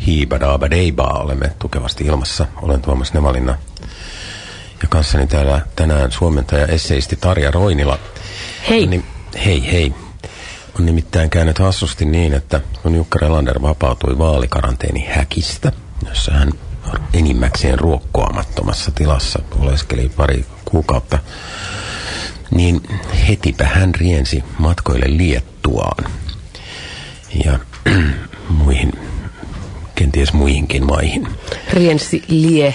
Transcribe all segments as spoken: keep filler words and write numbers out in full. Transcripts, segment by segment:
Hiibadaabadeiba, olemme tukevasti ilmassa. Olen Tuomas Nevalinna ja kanssani täällä tänään suomentaja esseisti Tarja Roinila. Hei. Niin, hei hei. On nimittäin käynyt hassusti niin, että kun Jukka Relander vapautui vaalikaranteeni häkistä, jossa hän enimmäkseen ruokkoamattomassa tilassa oleskeli pari kuukautta, niin hetipä hän riensi matkoille Liettuaan ja muihin, kenties muihinkin maihin. Riensi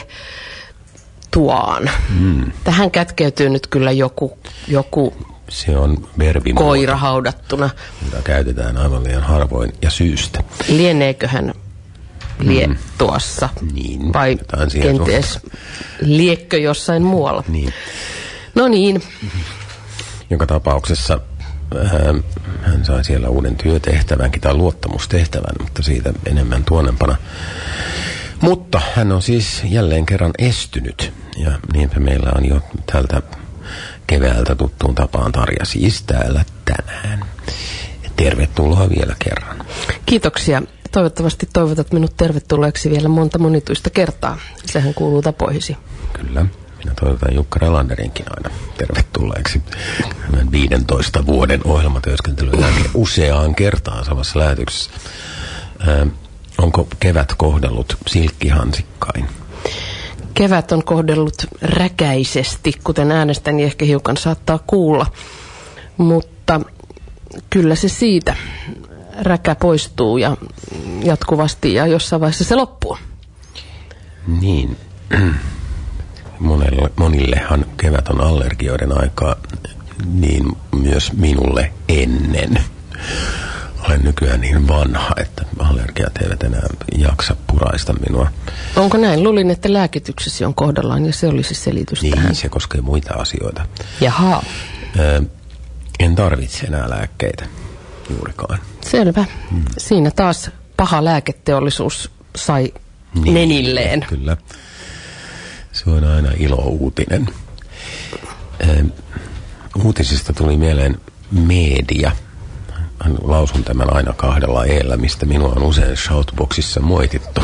Liettuaan. Mm. Tähän kätkeytyy nyt kyllä joku, joku se on verbimuoto, koira haudattuna, jota käytetään aivan liian harvoin ja syystä. Lieneeköhän Liettuassa mm. niin, vai kenties liekkö jossain muualla? Niin. No niin. Joka tapauksessa hän, hän sai siellä uuden työtehtävänkin tai luottamustehtävän, mutta siitä enemmän tuonnempana. Mutta hän on siis jälleen kerran estynyt ja niinpä meillä on jo tältä keväältä tuttuun tapaan Tarja siis täällä tänään. Tervetuloa vielä kerran. Kiitoksia. Toivottavasti toivotat minut tervetulleeksi vielä monta monituista kertaa. Sehän kuuluu tapoihisi. Kyllä. Minä toivotan Jukka Relanderinkin aina tervetulleeksi. viidentoista vuoden ohjelmatyöskentelyn jälkeen useaan kertaan samassa lähetyksessä. Ö, onko kevät kohdellut silkkihansikkain? Kevät on kohdellut räkäisesti, kuten äänestäni ehkä hiukan saattaa kuulla. Mutta kyllä se siitä. Räkä poistuu ja jatkuvasti ja jossain vaiheessa se loppuu. Niin. Monelle, monillehan kevät on allergioiden aikaa, niin myös minulle ennen. Olen nykyään niin vanha, että allergiat eivät enää jaksa puraista minua. Onko näin? Luulin, että lääkityksesi on kohdallaan ja se olisi selitys niin, tähän. Niin, se koskee muita asioita. Jaha. Ö, en tarvitse enää lääkkeitä juurikaan. Selvä. Hmm. Siinä taas paha lääketeollisuus sai niin, nenilleen. Kyllä. Se on aina ilo-uutinen. Eh, uutisista tuli mieleen media. Lausun tämän aina kahdella eellä, mistä minua on usein shoutboxissa moitittu.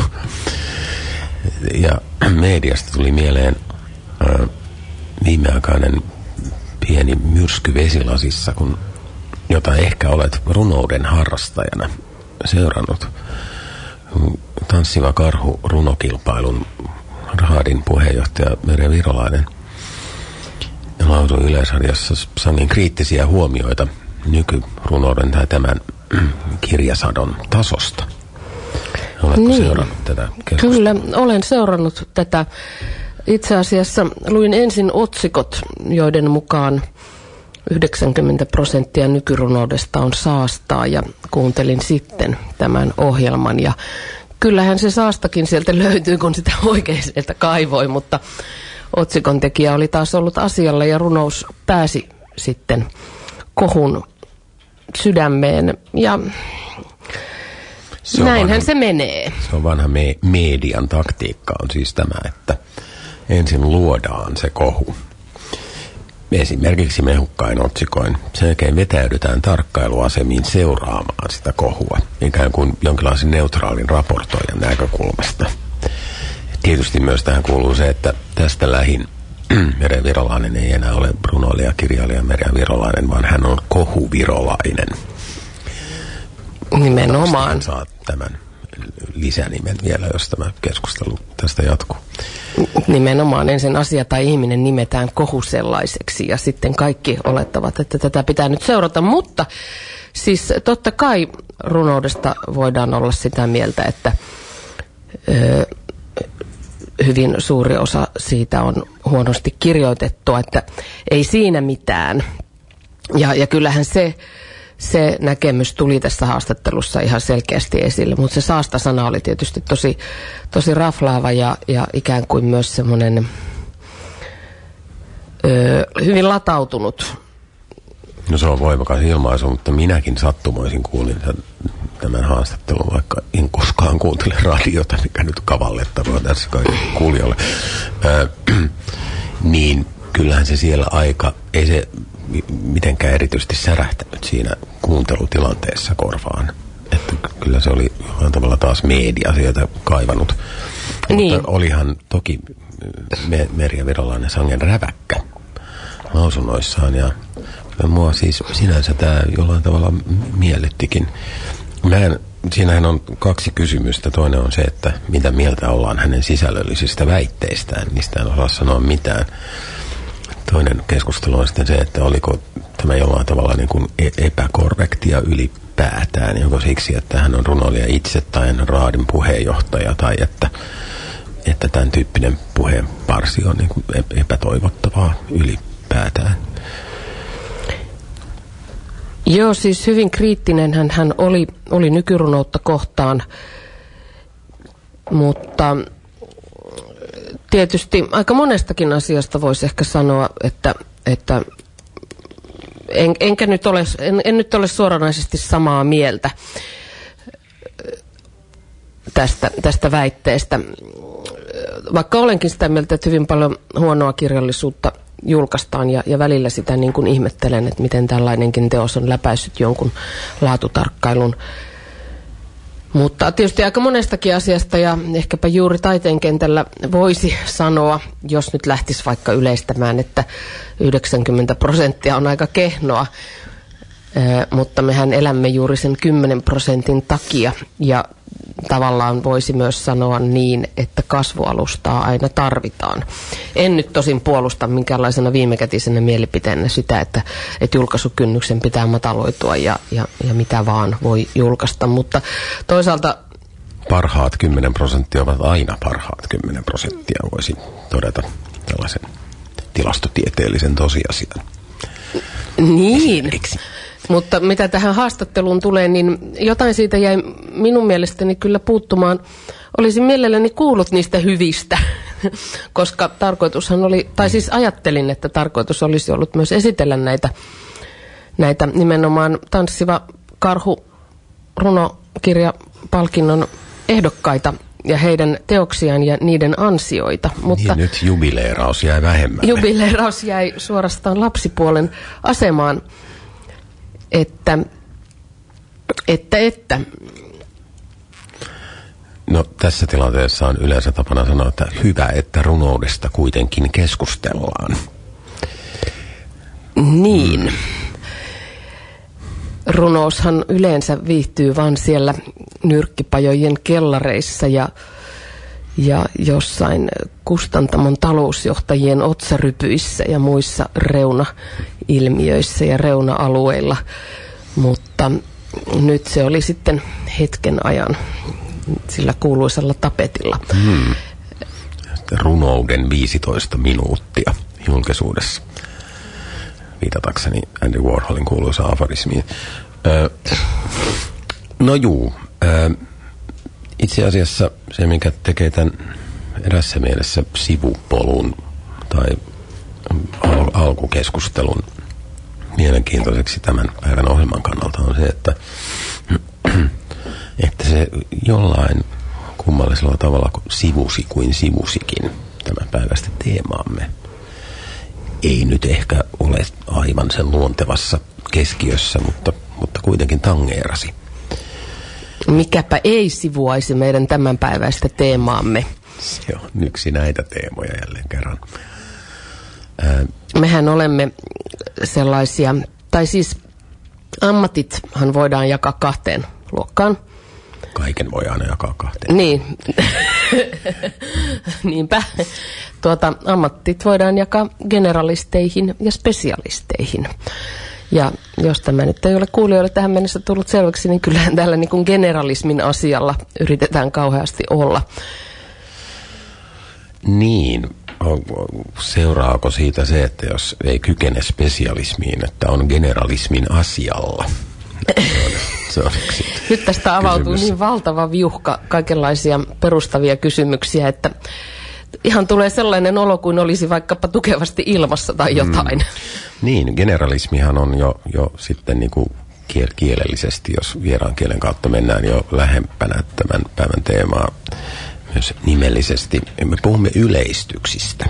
Ja mediasta tuli mieleen eh, viimeaikainen pieni myrsky vesilasissa, kun jota ehkä olet runouden harrastajana seurannut. Tanssiva karhu runokilpailun Raadin puheenjohtaja Merja Virolainen lausui Yleisradiossa sangen kriittisiä huomioita nykyrunouden tai tämän kirjasadon tasosta. Oletko niin seurannut tätä keskustelua? Kyllä, olen seurannut tätä. Itse asiassa luin ensin otsikot, joiden mukaan yhdeksänkymmentä prosenttia nykyrunoudesta on saastaa, ja kuuntelin sitten tämän ohjelman ja kyllähän se saastakin sieltä löytyy, kun sitä oikein sieltä kaivoi, mutta otsikon tekijä oli taas ollut asialla ja runous pääsi sitten kohun sydämeen ja se näinhän vanha, se menee. Se on vanha me- median taktiikka on siis tämä, että ensin luodaan se kohu. Esimerkiksi mehukkain otsikoin. Sen jälkeen vetäydytään tarkkailuasemiin seuraamaan sitä kohua, ikään kuin jonkinlaisen neutraalin raportoijan näkökulmasta. Tietysti myös tähän kuuluu se, että tästä lähin Merja Virolainen ei enää ole runoilija, kirjailija Merja Virolainen, vaan hän on kohuvirolainen. Nimenomaan. Hän saa tämän lisänimen vielä, jos tämä keskustelu tästä jatkuu. Nimenomaan ensin asia tai ihminen nimetään kohusellaiseksi ja sitten kaikki olettavat, että tätä pitää nyt seurata, mutta siis totta kai runoudesta voidaan olla sitä mieltä, että ö, hyvin suuri osa siitä on huonosti kirjoitettua, että ei siinä mitään. Ja, ja kyllähän se, se näkemys tuli tässä haastattelussa ihan selkeästi esille, mutta se saasta-sana oli tietysti tosi, tosi raflaava ja, ja ikään kuin myös semmoinen ö, hyvin latautunut. No se on voimakas ilmaisu, mutta minäkin sattumoisin kuulin tämän haastattelun, vaikka en koskaan kuuntele radiota, mikä nyt kavallettavaa tässä kaikille kuulijoille. Ö, niin kyllähän se siellä aika, ei se mitenkään erityisesti särähtänyt siinä kuuntelutilanteessa korvaan. Että kyllä se oli jollain tavalla taas media sieltä kaivannut. Niin. Mutta olihan toki me, Merja Virolainen sangen räväkkä lausunnoissaan ja mua siis sinänsä tämä jollain tavalla miellyttikin. Mä en, siinähän on kaksi kysymystä. Toinen on se, että mitä mieltä ollaan hänen sisällöllisistä väitteistään. Niistä en osaa sanoa mitään. Toinen keskustelu on sitten se, että oliko tämä jollain tavalla niin kuin epäkorrektia ylipäätään. Joko siksi, että hän on runoilija itse tai hän on raadin puheenjohtaja tai että, että tämän tyyppinen puheenparsi on niin kuin epätoivottavaa ylipäätään. Joo, siis hyvin kriittinen hän, hän oli, oli nykyrunoutta kohtaan, mutta tietysti aika monestakin asiasta voisi ehkä sanoa, että, että en, enkä nyt ole, en, en nyt ole suoranaisesti samaa mieltä tästä, tästä väitteestä. Vaikka olenkin sitä mieltä, että hyvin paljon huonoa kirjallisuutta julkaistaan ja, ja välillä sitä niin kuin ihmettelen, että miten tällainenkin teos on läpäissyt jonkun laatutarkkailun. Mutta tietysti aika monestakin asiasta ja ehkäpä juuri taiteen kentällä voisi sanoa, jos nyt lähtisi vaikka yleistämään, että yhdeksänkymmentä prosenttia on aika kehnoa, ee, mutta mehän elämme juuri sen kymmenen prosentin takia ja tavallaan voisi myös sanoa niin, että kasvualustaa aina tarvitaan. En nyt tosin puolusta minkäänlaisena viimekätisenä mielipiteenä sitä, että, että julkaisukynnyksen pitää mataloitua ja, ja, ja mitä vaan voi julkaista, mutta toisaalta parhaat kymmenen prosenttia ovat aina parhaat kymmenen prosenttia, voisi todeta tällaisen tilastotieteellisen tosiasian. Niin. Mutta mitä tähän haastatteluun tulee, niin jotain siitä jäi minun mielestäni kyllä puuttumaan. Olisin mielelläni kuullut niistä hyvistä, koska tarkoitushan oli, tai siis ajattelin, että tarkoitus olisi ollut myös esitellä näitä, näitä nimenomaan Tanssiva karhu runokirjapalkinnon ehdokkaita ja heidän teoksiaan ja niiden ansioita. Mutta niin, nyt jubileeraus jäi vähemmälle. Jubileeraus jäi suorastaan lapsipuolen asemaan. Että, että, että. No tässä tilanteessa on yleensä tapana sanoa, että hyvä, että runoudesta kuitenkin keskustellaan. Niin. Mm. Runoushan yleensä viihtyy vain siellä nyrkkipajojen kellareissa ja, ja jossain kustantamon talousjohtajien otsarypyissä ja muissa reunailmiöissä ja reuna-alueilla, mutta nyt se oli sitten hetken ajan sillä kuuluisalla tapetilla. Hmm. Runouden viisitoista minuuttia julkisuudessa. Viitatakseni Andy Warholin kuuluisaan aforismiin. Öö, no juu, öö, itse asiassa se, mikä tekee tämän erässä mielessä sivupolun tai al- alkukeskustelun mielenkiintoiseksi tämän päivän ohjelman kannalta on se, että, että se jollain kummallisella tavalla sivusi kuin sivusikin tämän päivästä teemaamme. Ei nyt ehkä ole aivan sen luontevassa keskiössä, mutta, mutta kuitenkin tangeerasi. Mikäpä ei sivuaisi meidän tämänpäiväistä teemaamme. Se on yksi näitä teemoja jälleen kerran. Ää... Mehän olemme sellaisia, tai siis ammatithan voidaan jakaa kahteen luokkaan. Kaiken voi aina jakaa kahteen. Niin, niinpä. Tuota, ammattit voidaan jakaa generalisteihin ja spesialisteihin. Ja jos tämä nyt ei ole kuulijoille tähän mennessä tullut selväksi, niin kyllähän täällä niin kuin generalismin asialla yritetään kauheasti olla. Niin, seuraako siitä se, että jos ei kykene spesialismiin, että on generalismin asialla? Se on nyt tästä avautuu kysymys. Niin valtava viuhka kaikenlaisia perustavia kysymyksiä, että ihan tulee sellainen olo kuin olisi vaikkapa tukevasti ilmassa tai jotain. Mm. Niin, generalismihan on jo, jo sitten niin kuin kiel- kielellisesti, jos vieraan kielen kautta mennään jo lähempänä tämän päivän teemaa myös nimellisesti. Me puhumme yleistyksistä.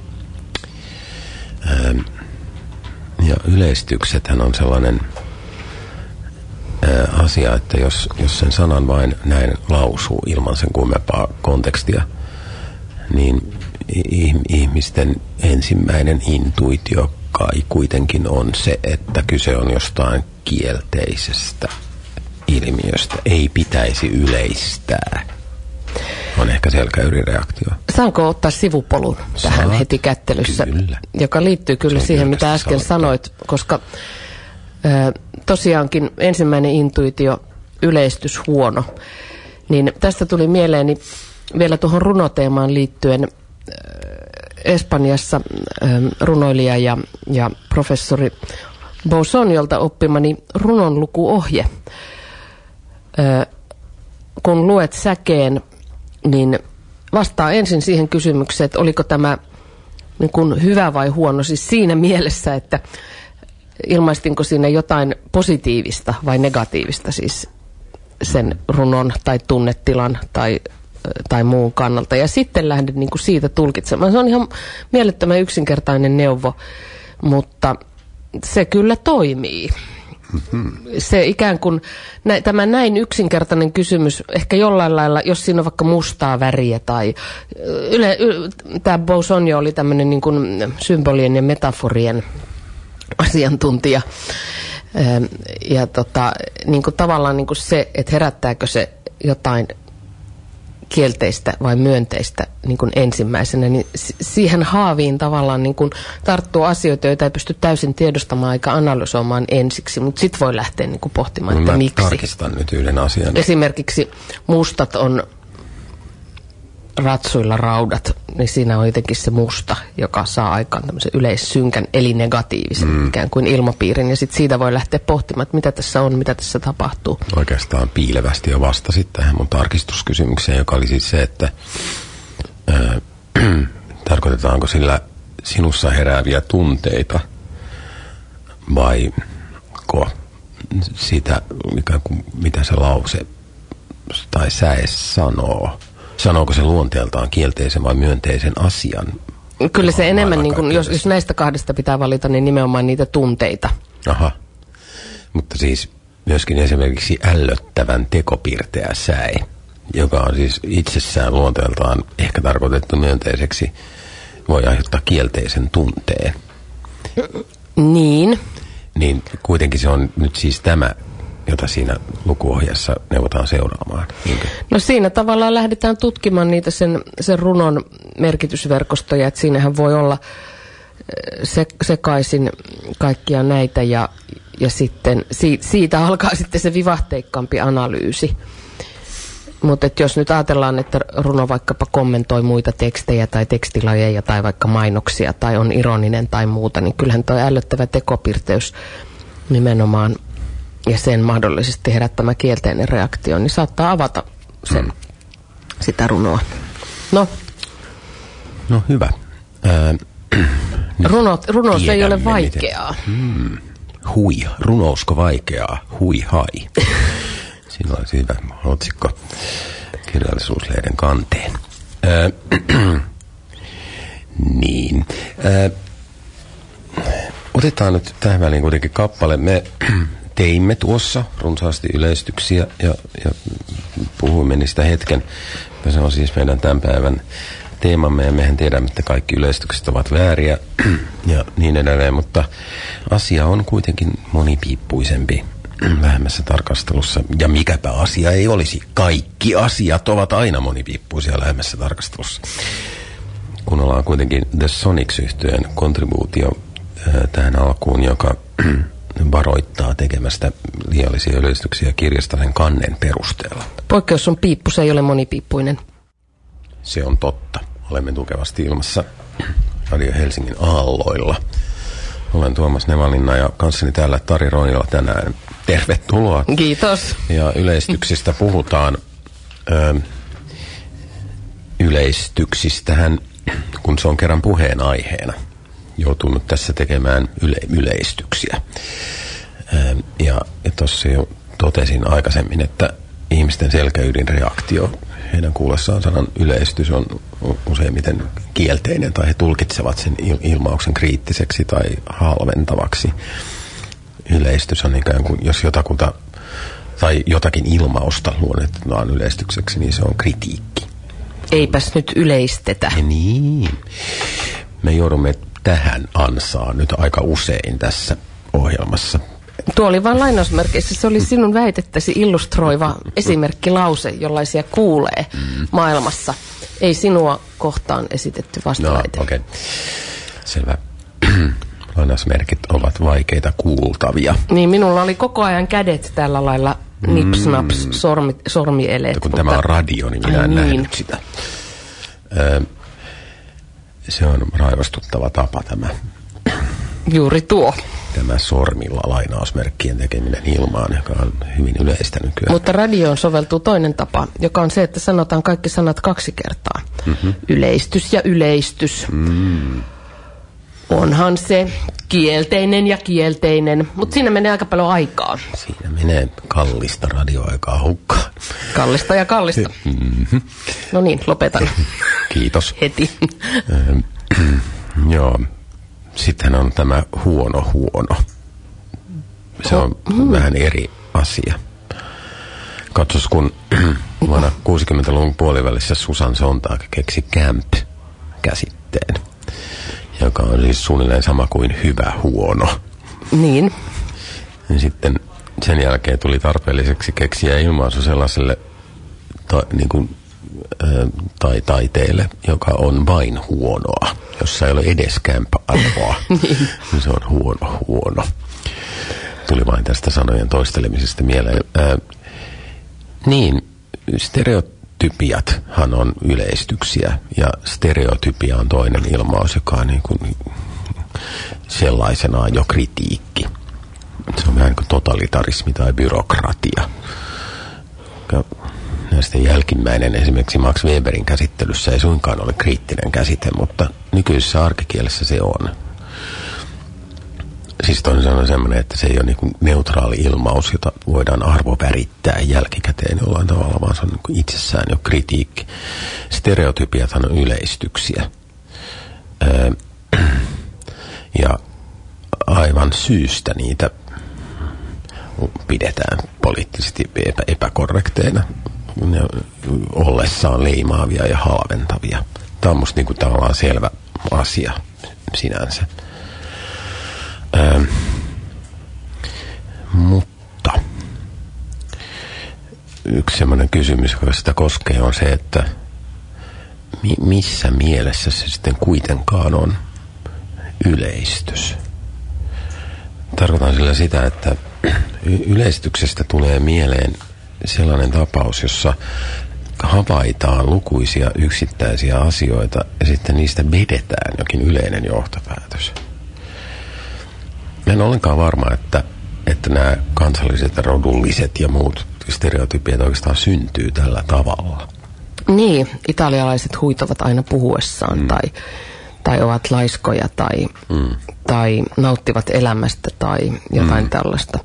Ähm, ja yleistyksethän on sellainen äh, asia, että jos, jos sen sanan vain näin lausuu ilman sen kummempaa kontekstia, niin ihmisten ensimmäinen intuitio kai kuitenkin on se, että kyse on jostain kielteisestä ilmiöstä. Ei pitäisi yleistää. On ehkä selkäyrireaktio. Saanko ottaa sivupolun tähän Saat, heti kättelyssä, kyllä. joka liittyy kyllä siihen, mitä äsken sanottu. sanoit, koska ö, tosiaankin ensimmäinen intuitio, yleistys huono, niin tästä tuli mieleeni vielä tuohon runoteemaan liittyen Espanjassa runoilija ja, ja professori Bosoniolta oppimani runonlukuohje. Kun luet säkeen, niin vastaa ensin siihen kysymykseen, että oliko tämä niin kuin hyvä vai huono, siis siinä mielessä, että ilmaistinko siinä jotain positiivista vai negatiivista, siis sen runon tai tunnetilan tai tai muun kannalta. Ja sitten lähden niin kuin siitä tulkitsemaan. Se on ihan mielettömän yksinkertainen neuvo, mutta se kyllä toimii. Mm-hmm. Se ikään kuin, nä, tämä näin yksinkertainen kysymys, ehkä jollain lailla, jos siinä on vaikka mustaa väriä tai yle, yle, tämä Bosonio oli tämmöinen niin kuin symbolien ja metaforien asiantuntija. Ja tota, niin kuin tavallaan niin kuin se, että herättääkö se jotain kielteistä vai myönteistä niin kuin ensimmäisenä, niin siihen haaviin tavallaan niin kuin tarttuu asioita, joita ei pysty täysin tiedostamaan eikä analysoimaan ensiksi, mutta sitten voi lähteä niin kuin pohtimaan, että mä miksi. Tarkistan nyt yhden asian. Esimerkiksi mustat on ratsuilla raudat, niin siinä on jotenkin se musta, joka saa aikaan tämmöisen yleissynkän, eli negatiivisen mm. ikään kuin ilmapiirin, ja sitten siitä voi lähteä pohtimaan, että mitä tässä on, mitä tässä tapahtuu. Oikeastaan piilevästi jo vastasit tähän mun tarkistuskysymykseen, joka oli siis se, että äh, tarkoitetaanko sillä sinussa herääviä tunteita, vai ko sitä, ikään kuin, mitä se lause tai säe sanoo. Sanooko se luonteeltaan kielteisen vai myönteisen asian? Kyllä se enemmän, niin kuin, jos, jos näistä kahdesta pitää valita, niin nimenomaan niitä tunteita. Aha. Mutta siis myöskin esimerkiksi ällöttävän tekopirteä säe, joka on siis itsessään luonteeltaan ehkä tarkoitettu myönteiseksi, voi aiheuttaa kielteisen tunteen. Niin. Niin kuitenkin se on nyt siis tämä, jota siinä lukuohjassa neuvotaan seuraamaan. Niinkö? No siinä tavallaan lähdetään tutkimaan niitä sen, sen runon merkitysverkostoja, että siinähän voi olla se, sekaisin kaikkia näitä ja, ja sitten si, siitä alkaa sitten se vivahteikkaampi analyysi. Mutta jos nyt ajatellaan, että runo vaikkapa kommentoi muita tekstejä tai tekstilajeja tai vaikka mainoksia tai on ironinen tai muuta, niin kyllähän tuo ällöttävä tekopirteys nimenomaan ja sen mahdollisesti herättämä kielteinen reaktio, niin saattaa avata sen, mm. sitä runoa. No. No hyvä. Ää, Runo, runous ei ole vaikeaa. Hmm. Hui. Runousko vaikeaa? Hui hai. Siinä olisi hyvä otsikko kirjallisuuslehden kanteen. Ää, niin. Ää, otetaan nyt tähän väliin kuitenkin kappale. Me teimme tuossa runsaasti yleistyksiä ja, ja puhuimme niistä hetken. Se on siis meidän tämän päivän teemamme ja mehän tiedämme, että kaikki yleistykset ovat vääriä ja niin edelleen, mutta asia on kuitenkin monipiippuisempi lähemmässä tarkastelussa. Ja mikäpä asia ei olisi. Kaikki asiat ovat aina monipiippuisia lähemmässä tarkastelussa. Kun ollaan kuitenkin The Sonics-yhtyeen kontribuutio äh, tähän alkuun, joka varoittaa tekemästä liiallisia yleistyksiä kirjasta sen kannen perusteella. Poikkeus on piippu, se ei ole monipiippuinen. Se on totta. Olemme tukevasti ilmassa Radio Helsingin aalloilla. Olen Tuomas Nevalinna ja kanssani täällä Tari Roinila tänään. Tervetuloa. Kiitos. Ja yleistyksistä puhutaan. Ö, yleistyksistähän, kun se on kerran puheenaiheena, joutunut tässä tekemään yle, yleistyksiä. Ö, ja ja tuossa jo totesin aikaisemmin, että ihmisten selkäydinreaktio heidän kuullessaan sanan yleistys on useimmiten kielteinen tai he tulkitsevat sen ilmauksen kriittiseksi tai halventavaksi. Yleistys on ikään kuin, jos jotakuta tai jotakin ilmausta luonnetetaan yleistykseksi, niin se on kritiikki. Eipäs nyt yleistetä. Ja niin. Me joudumme tähän ansaan nyt aika usein tässä ohjelmassa. Tuo oli vain lainausmerkeissä. Se oli sinun väitettäsi illustroiva esimerkkilause, jollaisia kuulee mm. maailmassa. Ei sinua kohtaan esitetty vastaväite. No, okei. Okay. Selvä. Lainausmerkit ovat vaikeita kuultavia. Niin, minulla oli koko ajan kädet tällä lailla nipsnaps, sormi, sormieleet. Kun mutta tämä on radio, niin minä en niin. nähnyt sitä. Ö, se on raivostuttava tapa tämä. Juuri tuo. Tämä sormilla lainausmerkkien tekeminen ilmaan, joka on hyvin yleistä nykyään. Mutta radioon soveltuu toinen tapa, joka on se, että sanotaan kaikki sanat kaksi kertaa. Mm-hmm. Yleistys ja yleistys. Mm. Onhan se kielteinen ja kielteinen, mutta siinä menee aika paljon aikaa. Siinä menee kallista radioaikaa hukkaan. Kallista ja kallista. Mm-hmm. No niin, lopetan. Kiitos. Heti. Joo. Sitten on tämä huono huono. Se on mm. vähän eri asia. Katsos, kun vuonna kuusikymmentäluvun puolivälissä Susan Sontag keksi camp-käsitteen, joka on siis suunnilleen sama kuin hyvä huono. Niin. Ja sitten sen jälkeen tuli tarpeelliseksi keksiä ilmaisu sellaiselle ta, niin kuin, ä, tai taiteelle, joka on vain huonoa, jossa ei ole edes camp-arvoa. Niin. Se on huono huono. Tuli vain tästä sanojen toistelemisesta mieleen. Ä, niin, stereotypiathan on yleistyksiä, ja stereotypia on toinen ilmaus, joka on niin kuin sellaisenaan jo kritiikki. Se on vähän niin kuin totalitarismi tai byrokratia. Näistä jälkimmäinen esimerkiksi Max Weberin käsittelyssä ei suinkaan ole kriittinen käsite, mutta nykyisessä arkikielessä se on. Siis toinen sanoen semmoinen, että se ei ole niin kuin neutraali ilmaus, jota voidaan arvovärittää jälkikäteen jollain tavalla, vaan se on niin kuin itsessään jo kritiikki. Stereotypiathan on yleistyksiä. Öö, ja aivan syystä niitä pidetään poliittisesti epä, epäkorrekteina, ne ollessaan leimaavia ja halventavia. Tämä on musta niin kuin tavallaan selvä asia sinänsä. Öö, mutta yksi semmoinen kysymys, joka sitä koskee, on se, että mi- missä mielessä se sitten kuitenkaan on yleistys. Tarkoitan sillä sitä, että yleistyksestä tulee mieleen sellainen tapaus, jossa havaitaan lukuisia yksittäisiä asioita ja sitten niistä vedetään jokin yleinen johtopäätös. Mä en ollenkaan varma, että, että nämä kansalliset, rodulliset ja muut stereotypiat oikeastaan syntyy tällä tavalla. Niin, italialaiset huitovat aina puhuessaan mm. tai, tai ovat laiskoja tai, mm. tai nauttivat elämästä tai jotain mm. tällaista.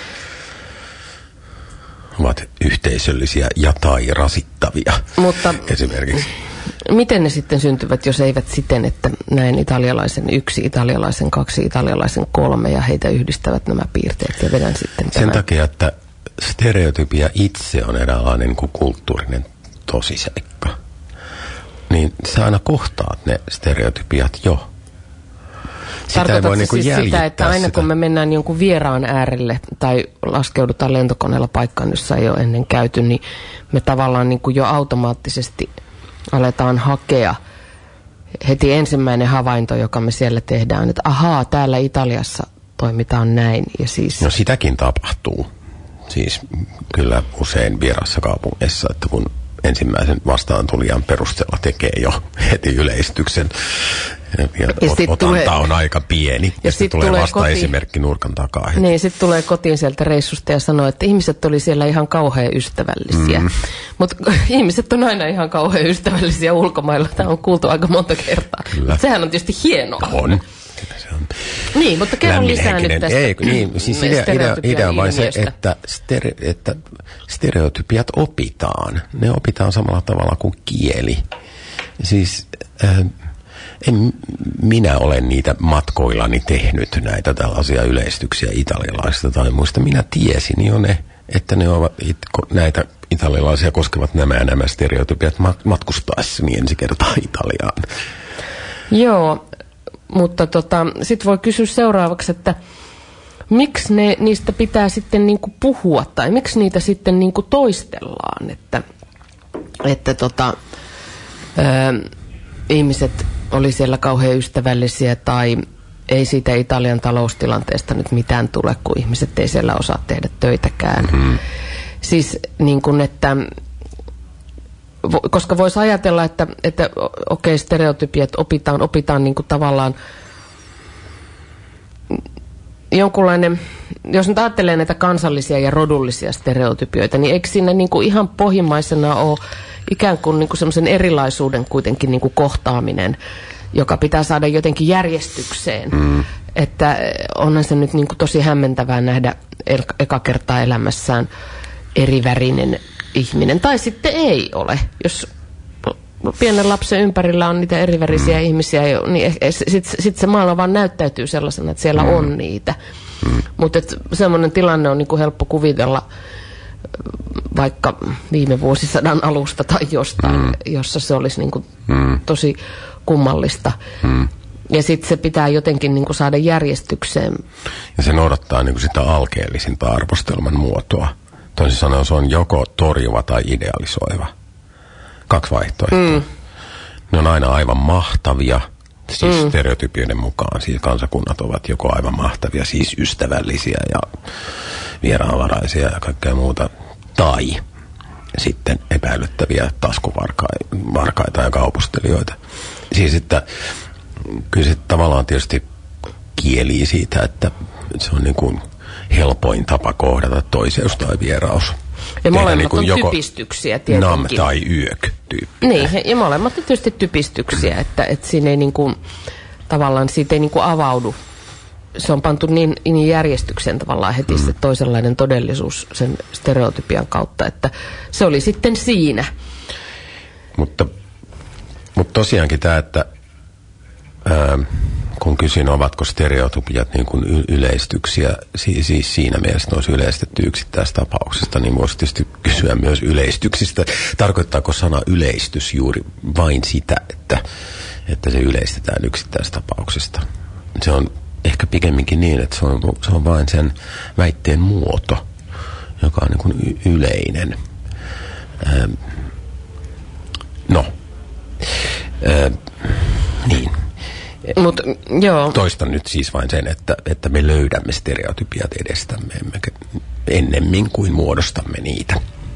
Ovat yhteisöllisiä ja tai rasittavia. Mutta esimerkiksi. Miten ne sitten syntyvät, jos eivät siten, että näin italialaisen yksi, italialaisen kaksi, italialaisen kolme ja heitä yhdistävät nämä piirteet ja vedän sitten tämän. Sen takia, että stereotypia itse on eräänlainen kuin kulttuurinen tosiseikka. Niin sä aina kohtaat ne stereotypiat jo. Tarkoitatko niin siis sitä, että aina sitä, kun me mennään jonkun vieraan äärelle tai laskeudutaan lentokoneella paikkaan, jossa ei ole ennen käyty, niin me tavallaan niin kuin jo automaattisesti aletaan hakea heti ensimmäinen havainto, joka me siellä tehdään, että ahaa, täällä Italiassa toimitaan näin. Ja siis... No sitäkin tapahtuu. Siis kyllä usein vierassa kaupungeissa, että kun ensimmäisen vastaantulijan perusteella tekee jo heti yleistyksen ja, ja, ja ot, otanta tulee, on aika pieni ja, ja sitten tulee, tulee vasta kotiin, esimerkki nurkan takaa heti. Niin, sitten tulee kotiin sieltä reissusta ja sanoo, että ihmiset oli siellä ihan kauhean ystävällisiä. Mm. Mutta ihmiset on aina ihan kauhean ystävällisiä ulkomailla. Tämä on kuultu aika monta kertaa. Kyllä. Sehän on tietysti hienoa. On. Se on niin, mutta kerron lisää nyt tästä. Ei, niin, siis idea, idea, idea on vain se, että, stere, että stereotypiat opitaan. Ne opitaan samalla tavalla kuin kieli. Siis äh, en minä olen niitä matkoillani tehnyt näitä tällaisia yleistyksiä italialaisista tai muista. Minä tiesin jo ne että ne ovat it, näitä italialaisia koskevat nämä ja nämä stereotypiat matkustaessani ensi kertaa Italiaan. Joo, mutta tota, sitten voi kysyä seuraavaksi, että miksi ne, niistä pitää sitten niinku puhua tai miksi niitä sitten niinku toistellaan, että, että tota, ö, ihmiset oli siellä kauhean ystävällisiä tai ei siitä Italian taloustilanteesta nyt mitään tule, kun ihmiset ei siellä osaa tehdä töitäkään. Mm-hmm. Siis niin kuin, että koska voisi ajatella, että, että okei, stereotypiat opitaan, opitaan niin kuin tavallaan jonkunlainen, jos nyt ajattelee näitä kansallisia ja rodullisia stereotypioita, niin eikö siinä niin kuin ihan pohjimmaisena ole ikään kuin, niin kuin semmoisen erilaisuuden kuitenkin niin kuin kohtaaminen, joka pitää saada jotenkin järjestykseen. Mm. Että onhan se nyt niin kuin tosi hämmentävää nähdä eka kertaa elämässään erivärinen ihminen. Tai sitten ei ole. Jos pienen lapsen ympärillä on niitä erivärisiä mm. ihmisiä, niin sitten sit se maailma vaan näyttäytyy sellaisena, että siellä mm. on niitä. Mm. Mutta semmoinen tilanne on niinku helppo kuvitella vaikka viime vuosisadan alusta tai jostain, mm. jossa se olisi niinku mm. tosi kummallista. Mm. Ja sitten se pitää jotenkin niinku saada järjestykseen. Ja se noudattaa niinku sitä alkeellisinta arvostelman muotoa. Toisin sanoen se on joko torjuva tai idealisoiva. Kaksi vaihtoehtoa. Mm. Ne on aina aivan mahtavia, siis mm. stereotypioiden mukaan. Siis kansakunnat ovat joko aivan mahtavia, siis ystävällisiä ja vieraanvaraisia ja kaikkea muuta. Tai sitten epäilyttäviä taskuvarkaita ja kaupustelijoita. Siis että kyllä se tavallaan tietysti kielii siitä, että se on niin kuin helpoin tapa kohdata toiseus tai vieraus. Ja molemmat niin on joko typistyksiä tietenkin. Nam tai yök tyyppiä. Niin, ja molemmat on tietysti typistyksiä, että, että siinä ei niin kuin, tavallaan siitä ei niin kuin avaudu. Se on pantu niin, niin järjestykseen tavallaan heti mm. se toisenlainen todellisuus sen stereotypian kautta, että se oli sitten siinä. Mutta, mutta tosiaankin tämä, että ää, kun kysyin, ovatko stereotypiat niin kuin y- yleistyksiä, siis, siis siinä mielessä ne olisi yleistetty yksittäistapauksesta, niin voisi tietysti kysyä myös yleistyksistä. Tarkoittaako sana yleistys juuri vain sitä, että, että se yleistetään yksittäistapauksesta? Se on ehkä pikemminkin niin, että se on, se on vain sen väitteen muoto, joka on niin kuin y- yleinen. Ähm, no, ähm, niin. Mut, joo. Toistan nyt siis vain sen, että, että me löydämme stereotypiat edestämme emmekä ennemmin kuin muodostamme niitä.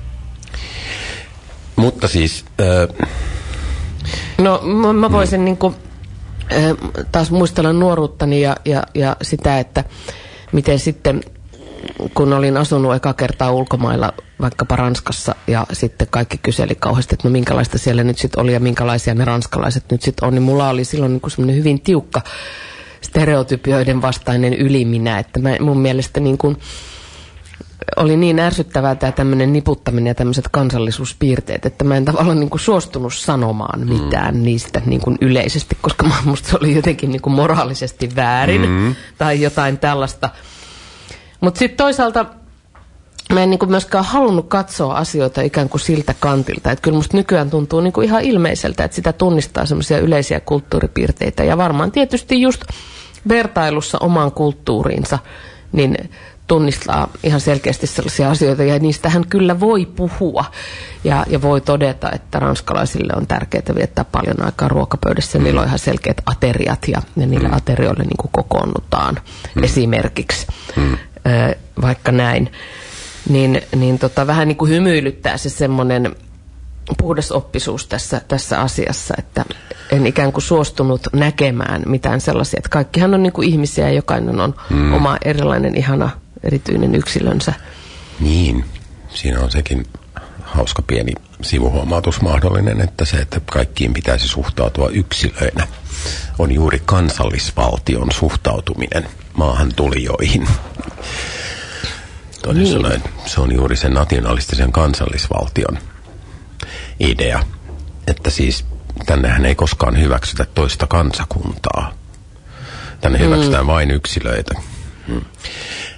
Mutta siis... Äh, no mä, mä voisin mm. niin kuin, äh, taas muistella nuoruuttani ja, ja, ja sitä, että miten sitten kun olin asunut eka kertaa ulkomailla, vaikkapa Ranskassa, ja sitten kaikki kyseli kauheasti, että no minkälaista siellä nyt sitten oli ja minkälaisia ne ranskalaiset nyt sitten on, niin mulla oli silloin niin kuin semmoinen hyvin tiukka stereotypioiden vastainen yliminä, että mä, mun mielestä niin kuin oli niin ärsyttävää tämä tämmöinen niputtaminen ja tämmöiset kansallisuuspiirteet, että mä en tavallaan niin kuin suostunut sanomaan mitään mm. niistä niin kuin yleisesti, koska musta se oli jotenkin niin kuin moraalisesti väärin mm. tai jotain tällaista. Mutta sitten toisaalta mä en niinku myöskään halunnut katsoa asioita ikään kuin siltä kantilta. Että kyllä musta nykyään tuntuu niinku ihan ilmeiseltä, että sitä tunnistaa semmoisia yleisiä kulttuuripiirteitä. Ja varmaan tietysti just vertailussa omaan kulttuuriinsa, niin tunnistaa ihan selkeästi sellaisia asioita. Ja niistähän kyllä voi puhua ja, ja voi todeta, että ranskalaisille on tärkeää viettää paljon aikaa ruokapöydässä. Niillä on ihan selkeät ateriat ja, ja niillä aterioille niinku kokoonnutaan mm. esimerkiksi. Mm. Vaikka näin, niin, niin tota, vähän niin kuin hymyilyttää se semmoinen puhdasoppisuus tässä, tässä asiassa, että en ikään kuin suostunut näkemään mitään sellaisia, että kaikkihan on niin kuin ihmisiä ja jokainen on mm. oma erilainen, ihana, erityinen yksilönsä. Niin, siinä on sekin hauska pieni sivuhuomautus mahdollinen, että se, että kaikkiin pitäisi suhtautua yksilöinä, on juuri kansallisvaltion suhtautuminen maahan tulijoihin. Toisin niin. sanoen, se on juuri sen nationalistisen kansallisvaltion idea, että siis tännehän ei koskaan hyväksytä toista kansakuntaa. Tänne mm. hyväksytään vain yksilöitä. Hmm.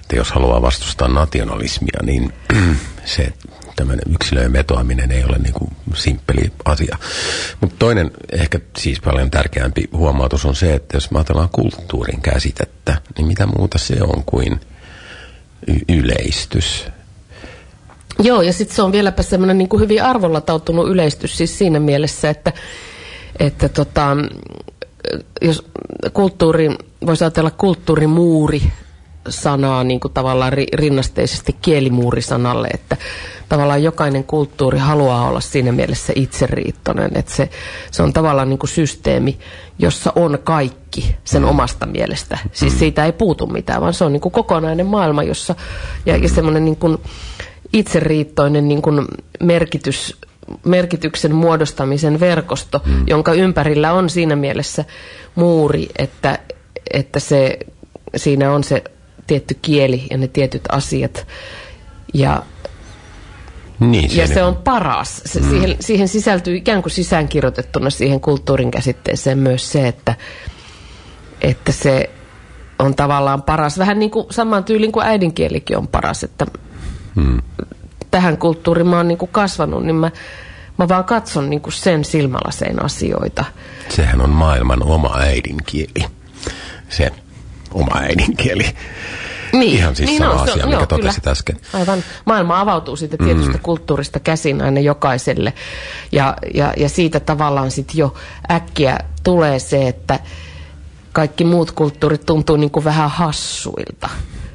että jos haluaa vastustaa nationalismia, niin se tämmöinen yksilöön vetoaminen ei ole niin kuin simppeli asia. Mutta toinen, ehkä siis paljon tärkeämpi huomautus on se, että jos me ajatellaan kulttuurin käsitettä, niin mitä muuta se on kuin y- yleistys. Joo, ja sitten se on vieläpä semmoinen niin kuin hyvin arvolatautunut yleistys siis siinä mielessä, että, että tota, jos kulttuuri, voisi ajatella kulttuurimuuri sanaa niin kuin tavallaan rinnasteisesti kielimuurisanalle, että tavallaan jokainen kulttuuri haluaa olla siinä mielessä itseriittoinen, että se, se on tavallaan niin kuin systeemi, jossa on kaikki sen mm. omasta mielestä. Siis mm. siitä ei puutu mitään, vaan se on niin kuin kokonainen maailma, jossa ja, ja semmoinen niin kuin itseriittoinen niin kuin merkitys, merkityksen muodostamisen verkosto, mm. jonka ympärillä on siinä mielessä muuri, että, että se, siinä on se tietty kieli ja ne tietyt asiat. Ja, niin, ja se on paras. Se, mm. siihen, siihen sisältyy ikään kuin sisäänkirjoitettuna siihen kulttuurin käsitteeseen myös se, että, että se on tavallaan paras. Vähän niin kuin saman tyylin kuin äidinkielikin on paras, että mm. tähän kulttuuriin mä oon niin kuin kasvanut, niin mä, mä vaan katson niin kuin sen silmälaseen asioita. Sehän on maailman oma äidinkieli. Se oma äidinkieli. Niin, ihan siis niin sama no, asia, on, mikä joo, totesit kyllä äsken. Aivan. Maailma avautuu siitä tietystä mm. kulttuurista käsin aina jokaiselle. Ja, ja, ja siitä tavallaan sitten jo äkkiä tulee se, että kaikki muut kulttuurit tuntuu niin kuin vähän hassuilta.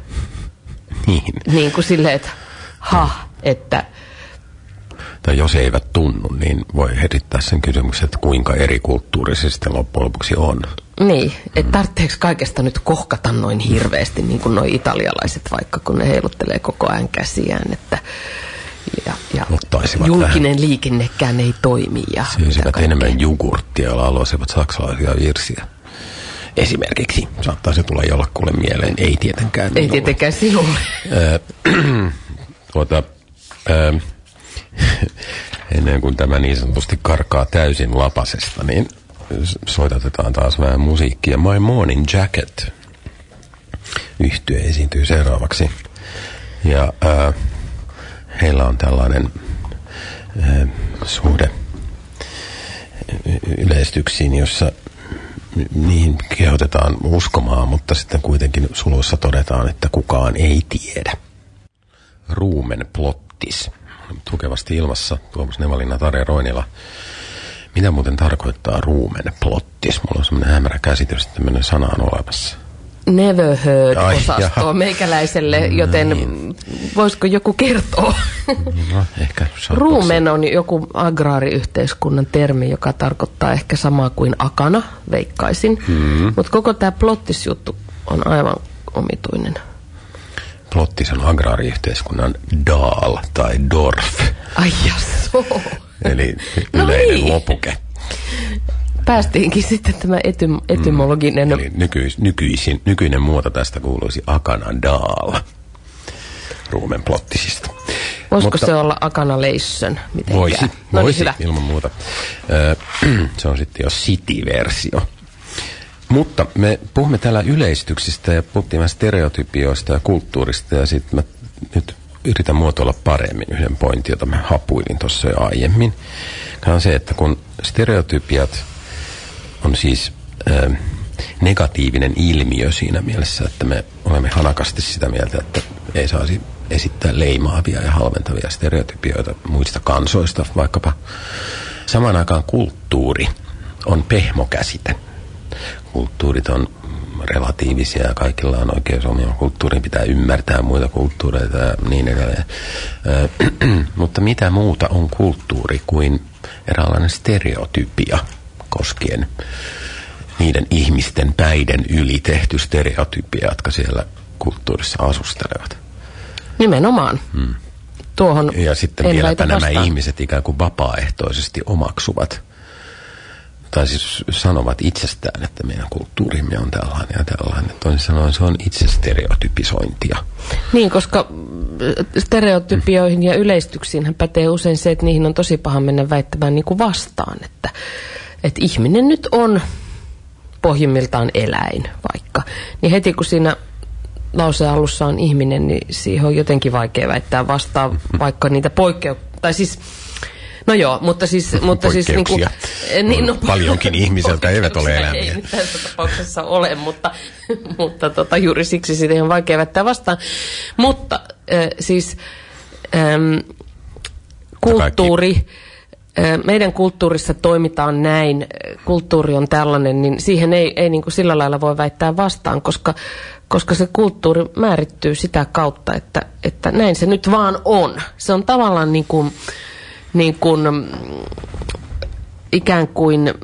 Niin. Niin kuin silleen, että ha, että tai jos eivät tunnu, niin voi herittää sen kysymyksen, että kuinka eri kulttuuri se sitten loppujen lopuksi on. Niin, että tarvitseeko kaikesta nyt kohkata noin hirveästi, niin kuin noi italialaiset vaikka, kun ne heiluttelee koko ajan käsiään, että ja, ja julkinen vähän liikennekään ei toimi. Ja syysivät enemmän jogurttia, joilla aloisivat saksalaisia virsiä. Esimerkiksi saattaa se tulla jollekulle mieleen, ei tietenkään. Ei tietenkään sinulle. tuota, ää, ennen kuin tämä niin sanotusti karkaa täysin lapasesta, niin soitatetaan taas vähän musiikkia. My Morning Jacket -yhtye esiintyy seuraavaksi. Ja ää, heillä on tällainen ää, suhde yleistyksiin, jossa niihin kehotetaan uskomaan, mutta sitten kuitenkin suluissa todetaan, että kukaan ei tiedä. Ruumen plottis. Tukevasti ilmassa Tuomas Nevalina, Tarja Roinila. Mitä muuten tarkoittaa ruumen plottis? Mulla on semmoinen hämärä käsitys, että tämmöinen sana on olemassa. Never heard-osastoa meikäläiselle, joten niin. Voisiko joku kertoa? No, ehkä ruumen on joku agraariyhteiskunnan termi, joka tarkoittaa ehkä samaa kuin akana, veikkaisin. Mm. Mutta koko tämä plottisjuttu on aivan omituinen. Plottis on agraariyhteiskunnan daal tai dorf. Ai jasoo. Eli yleinen no niin. lopuke. Päästiinkin sitten tämä etym, etymologinen. Mm. Eli nykyis, nykyisin, nykyinen muoto tästä kuuluisi akana daal. Ruumen plottisista. Voisiko Mutta, se olla akanaleissön? Voisi, no voisi niin, ilman muuta. Se on sitten jo city-versio. Mutta me puhumme täällä yleistyksistä ja puhuttiin vähän stereotypioista ja kulttuurista ja sitten mä nyt yritän muotoilla paremmin yhden pointin, jota mä hapuilin tuossa jo aiemmin. Tämä on se, että kun stereotypiat on siis ö, negatiivinen ilmiö siinä mielessä, että me olemme hanakasti sitä mieltä, että ei saisi esittää leimaavia ja halventavia stereotypioita muista kansoista vaikkapa. Samaan aikaan kulttuuri on pehmokäsite. Kulttuurit on relatiivisia ja kaikilla on oikeus omia kulttuuriin, pitää ymmärtää muita kulttuureita ja niin edelleen. Mutta mitä muuta on kulttuuri kuin eräänlainen stereotypia koskien niiden ihmisten päiden yli tehty stereotypia, jotka siellä kulttuurissa asustelevat. Nimenomaan. Hmm. Tuohon ja sitten vieläpä nämä ihmiset ikään kuin vapaaehtoisesti omaksuvat tai siis sanovat itsestään, että meidän kulttuurimme on tällainen ja tällainen. Toisin sanoen se on itse stereotypisointia. Niin, koska stereotypioihin mm. ja yleistyksiinhän pätee usein se, että niihin on tosi paha mennä väittämään niin kuin vastaan. Että, että ihminen nyt on pohjimmiltaan eläin vaikka. Niin heti kun siinä lauseen alussa on ihminen, niin siihen on jotenkin vaikea väittää vastaan, vaikka niitä poikkeuksia, tai siis, no joo, mutta siis... Mutta siis niin kuin, niin, no, paljonkin ihmiseltä eivät ole eläimiä. Ei tässä tapauksessa ole, mutta, mutta tota, juuri siksi siitä on vaikea väittää vastaan. Mutta äh, siis ähm, kulttuuri... Meidän kulttuurissa toimitaan näin, kulttuuri on tällainen, niin siihen ei, ei niin kuin sillä lailla voi väittää vastaan, koska, koska se kulttuuri määrittyy sitä kautta, että, että näin se nyt vaan on. Se on tavallaan niin kuin, niin kuin ikään kuin,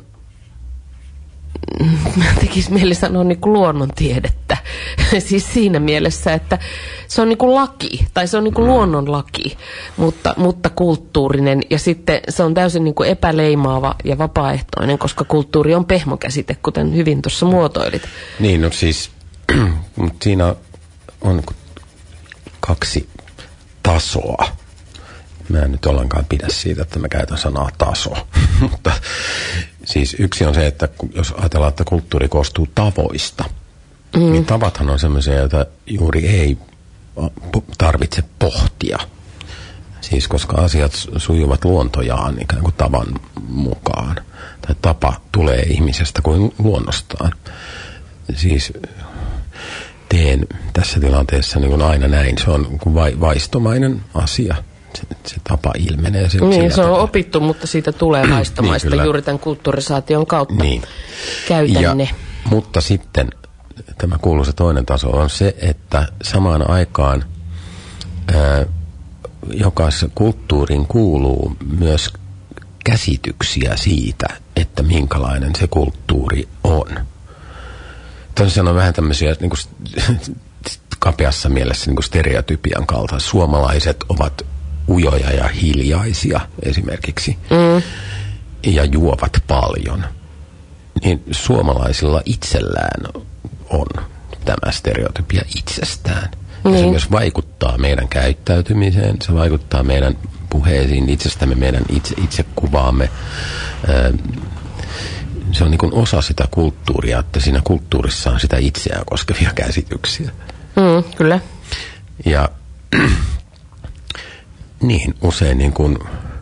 tekisi mieli sanoa niin kuin luonnontiedettä. Siis siinä mielessä, että se on niin kuin laki, tai se on niin kuin luonnonlaki, mutta, mutta kulttuurinen. Ja sitten se on täysin niin kuin epäleimaava ja vapaaehtoinen, koska kulttuuri on pehmokäsite, kuten hyvin tuossa muotoilit. Niin, no siis siinä on kaksi tasoa. Mä en nyt ollenkaan pidä siitä, että mä käytän sanaa taso. Mutta siis yksi on se, että jos ajatellaan, että kulttuuri koostuu tavoista, mm. niin tavathan on sellaisia, joita juuri ei tarvitse pohtia. Siis koska asiat sujuvat luontojaan ikään kuin tavan mukaan. Tai tapa tulee ihmisestä kuin luonnostaan. Siis teen tässä tilanteessa niin kuin aina näin. Se on vai, vaistomainen asia. Se, se tapa ilmenee. Se, niin, se on tapaa. Opittu, mutta siitä tulee vaistomaista niin, juuri tämän kulttuurisaation kautta. Niin. Käytänne. Ja, mutta sitten tämä kuuluisa toinen taso on se, että samaan aikaan ää, jokaisen kulttuurin kuuluu myös käsityksiä siitä, että minkälainen se kulttuuri on. Toisin on vähän tämmöisiä niin kuin, kapeassa mielessä niin kuin stereotypian kalta. Suomalaiset ovat ujoja ja hiljaisia esimerkiksi mm. ja juovat paljon. Niin suomalaisilla itsellään on tämä stereotypia itsestään. Ja niin. Se myös vaikuttaa meidän käyttäytymiseen, se vaikuttaa meidän puheisiin itsestämme, meidän itse, itsekuvaamme. Se on niin kuin osa sitä kulttuuria, että siinä kulttuurissa on sitä itseään koskevia käsityksiä. Mm, kyllä. Ja niin, usein niin kuin,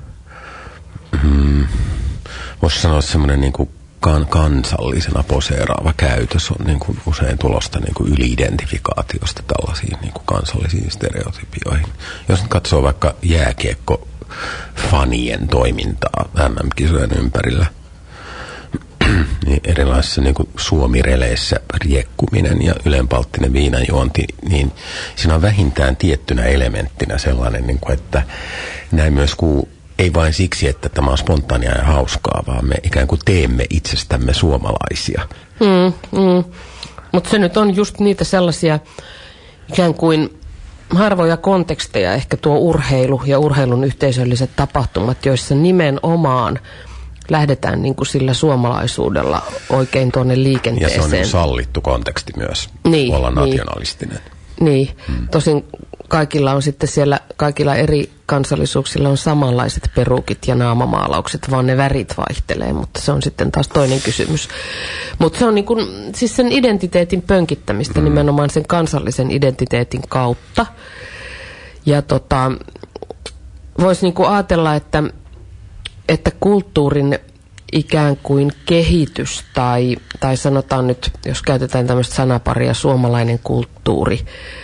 mm, voisi sanoa semmoinen niin kuin kan, kansallisena poseeraava käytös on niin kuin usein tulosta niin kuin yli-identifikaatiosta tällaisiin niin kuin kansallisiin stereotypioihin. Jos nyt katsoo vaikka jääkiekko-fanien toimintaa M M-kisojen ympärillä, niin erilaisissa niin kuin suomireleissä riekkuminen ja ylenpalttinen viinanjuonti, niin siinä on vähintään tiettynä elementtinä sellainen, niin kuin, että näin myös kuuluu, ei vain siksi, että tämä on spontaania ja hauskaa, vaan me ikään kuin teemme itsestämme suomalaisia. Mm, mm. Mutta se nyt on just niitä sellaisia ikään kuin harvoja konteksteja, ehkä tuo urheilu ja urheilun yhteisölliset tapahtumat, joissa nimenomaan lähdetään niin kuin sillä suomalaisuudella oikein tuonne liikenteeseen. Ja se on niin sallittu konteksti myös, niin, olla nationalistinen. Niin, hmm. tosin kaikilla on sitten siellä, kaikilla eri kansallisuuksilla on samanlaiset perukit ja naamamaalaukset, vaan ne värit vaihtelee, mutta se on sitten taas toinen kysymys. Mutta se on niin kuin, siis sen identiteetin pönkittämistä hmm. nimenomaan sen kansallisen identiteetin kautta. Ja tota, voisi niin kuin ajatella, että että kulttuurin ikään kuin kehitys tai, tai sanotaan nyt, jos käytetään tämmöistä sanaparia, suomalainen kulttuuri,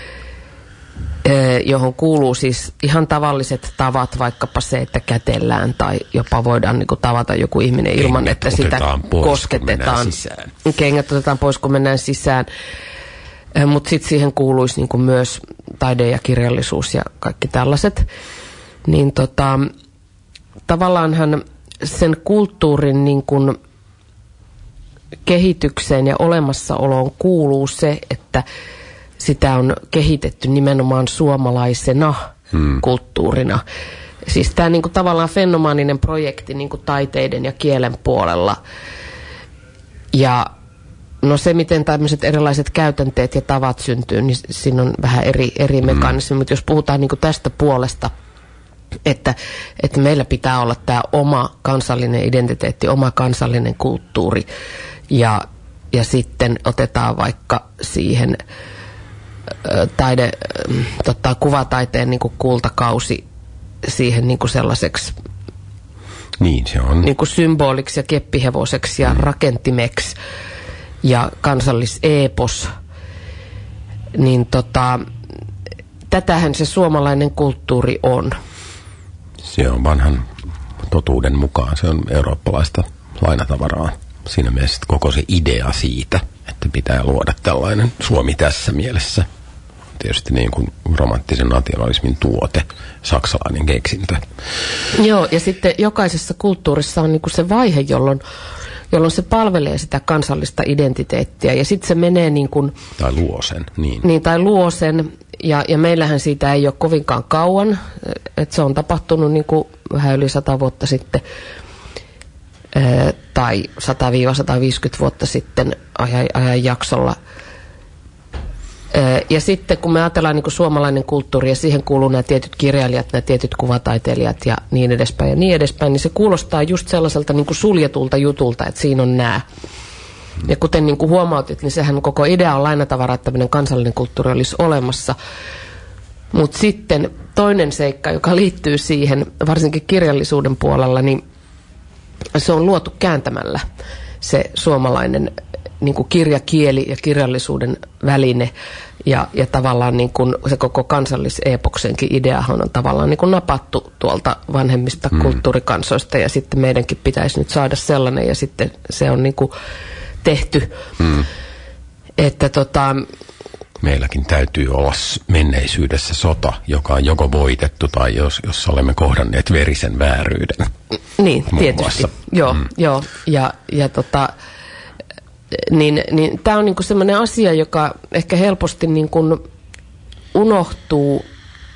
johon kuuluu siis ihan tavalliset tavat, vaikkapa se, että kätellään tai jopa voidaan niin kuin tavata joku ihminen ilman, kengät että sitä pois, kosketetaan. Kengät otetaan pois, kun mennään sisään. Mutta sitten siihen kuuluisi niin kuin myös taide ja kirjallisuus ja kaikki tällaiset. Niin tota... Tavallaanhan sen kulttuurin niin kuin kehitykseen ja olemassaoloon kuuluu se, että sitä on kehitetty nimenomaan suomalaisena hmm. kulttuurina. Siis tämä niin kuin tavallaan fenomaaninen projekti niin kuin taiteiden ja kielen puolella. Ja no se, miten tämmöiset erilaiset käytänteet ja tavat syntyy, niin siinä on vähän eri, eri mekanismi. Hmm. Mutta jos puhutaan niin kuin tästä puolesta, Että, että meillä pitää olla tämä oma kansallinen identiteetti, oma kansallinen kulttuuri ja, ja sitten otetaan vaikka siihen taide, tota, kuvataiteen niin kuin kultakausi siihen niin kuin sellaiseksi niin, se on. Niin kuin symboliksi ja keppihevoseksi ja mm. rakentimeksi ja kansalliseepos. Niin tota, tätähän se suomalainen kulttuuri on. Se on vanhan totuuden mukaan. Se on eurooppalaista lainatavaraa. Siinä mielessä koko se idea siitä, että pitää luoda tällainen Suomi tässä mielessä. Tietysti niin kuin romanttisen nationalismin tuote, saksalainen keksintö. Joo, ja sitten jokaisessa kulttuurissa on niin kuin se vaihe, jolloin, jolloin se palvelee sitä kansallista identiteettiä. Ja sitten se menee niin kuin... Tai luo sen, niin. Niin, tai luo sen. Ja, ja meillähän siitä ei ole kovinkaan kauan. Että se on tapahtunut niin kuin vähän yli sata vuotta sitten. Tai sata sata viisikymmentä vuotta sitten ajan, ajan jaksolla. Ja sitten kun me ajatellaan niin kuin suomalainen kulttuuri ja siihen kuuluu nämä tietyt kirjailijat, nämä tietyt kuvataiteilijat ja niin edespäin ja niin edespäin, niin se kuulostaa just sellaiselta niin kuin suljetulta jutulta, että siinä on nämä. Ja kuten niin kuin huomautit, niin sehän koko idea on lainatavara, että tämmöinen kansallinen kulttuuri olisi olemassa. Mutta sitten toinen seikka, joka liittyy siihen, varsinkin kirjallisuuden puolella, niin se on luotu kääntämällä se suomalainen niin kuin kirjakieli ja kirjallisuuden väline ja, ja tavallaan niin kuin se koko kansalliseepoksenkin ideahan on tavallaan niin kuin napattu tuolta vanhemmista mm. kulttuurikansoista ja sitten meidänkin pitäisi nyt saada sellainen ja sitten se on niin kuin tehty, mm. että tota... Meilläkin täytyy olla menneisyydessä sota, joka on joko voitettu tai jos, jos olemme kohdanneet verisen vääryyden. Niin, tietysti. Joo, mm. joo. Ja, ja tota, niin, niin tämä on niinku semmoinen asia, joka ehkä helposti niinku unohtuu,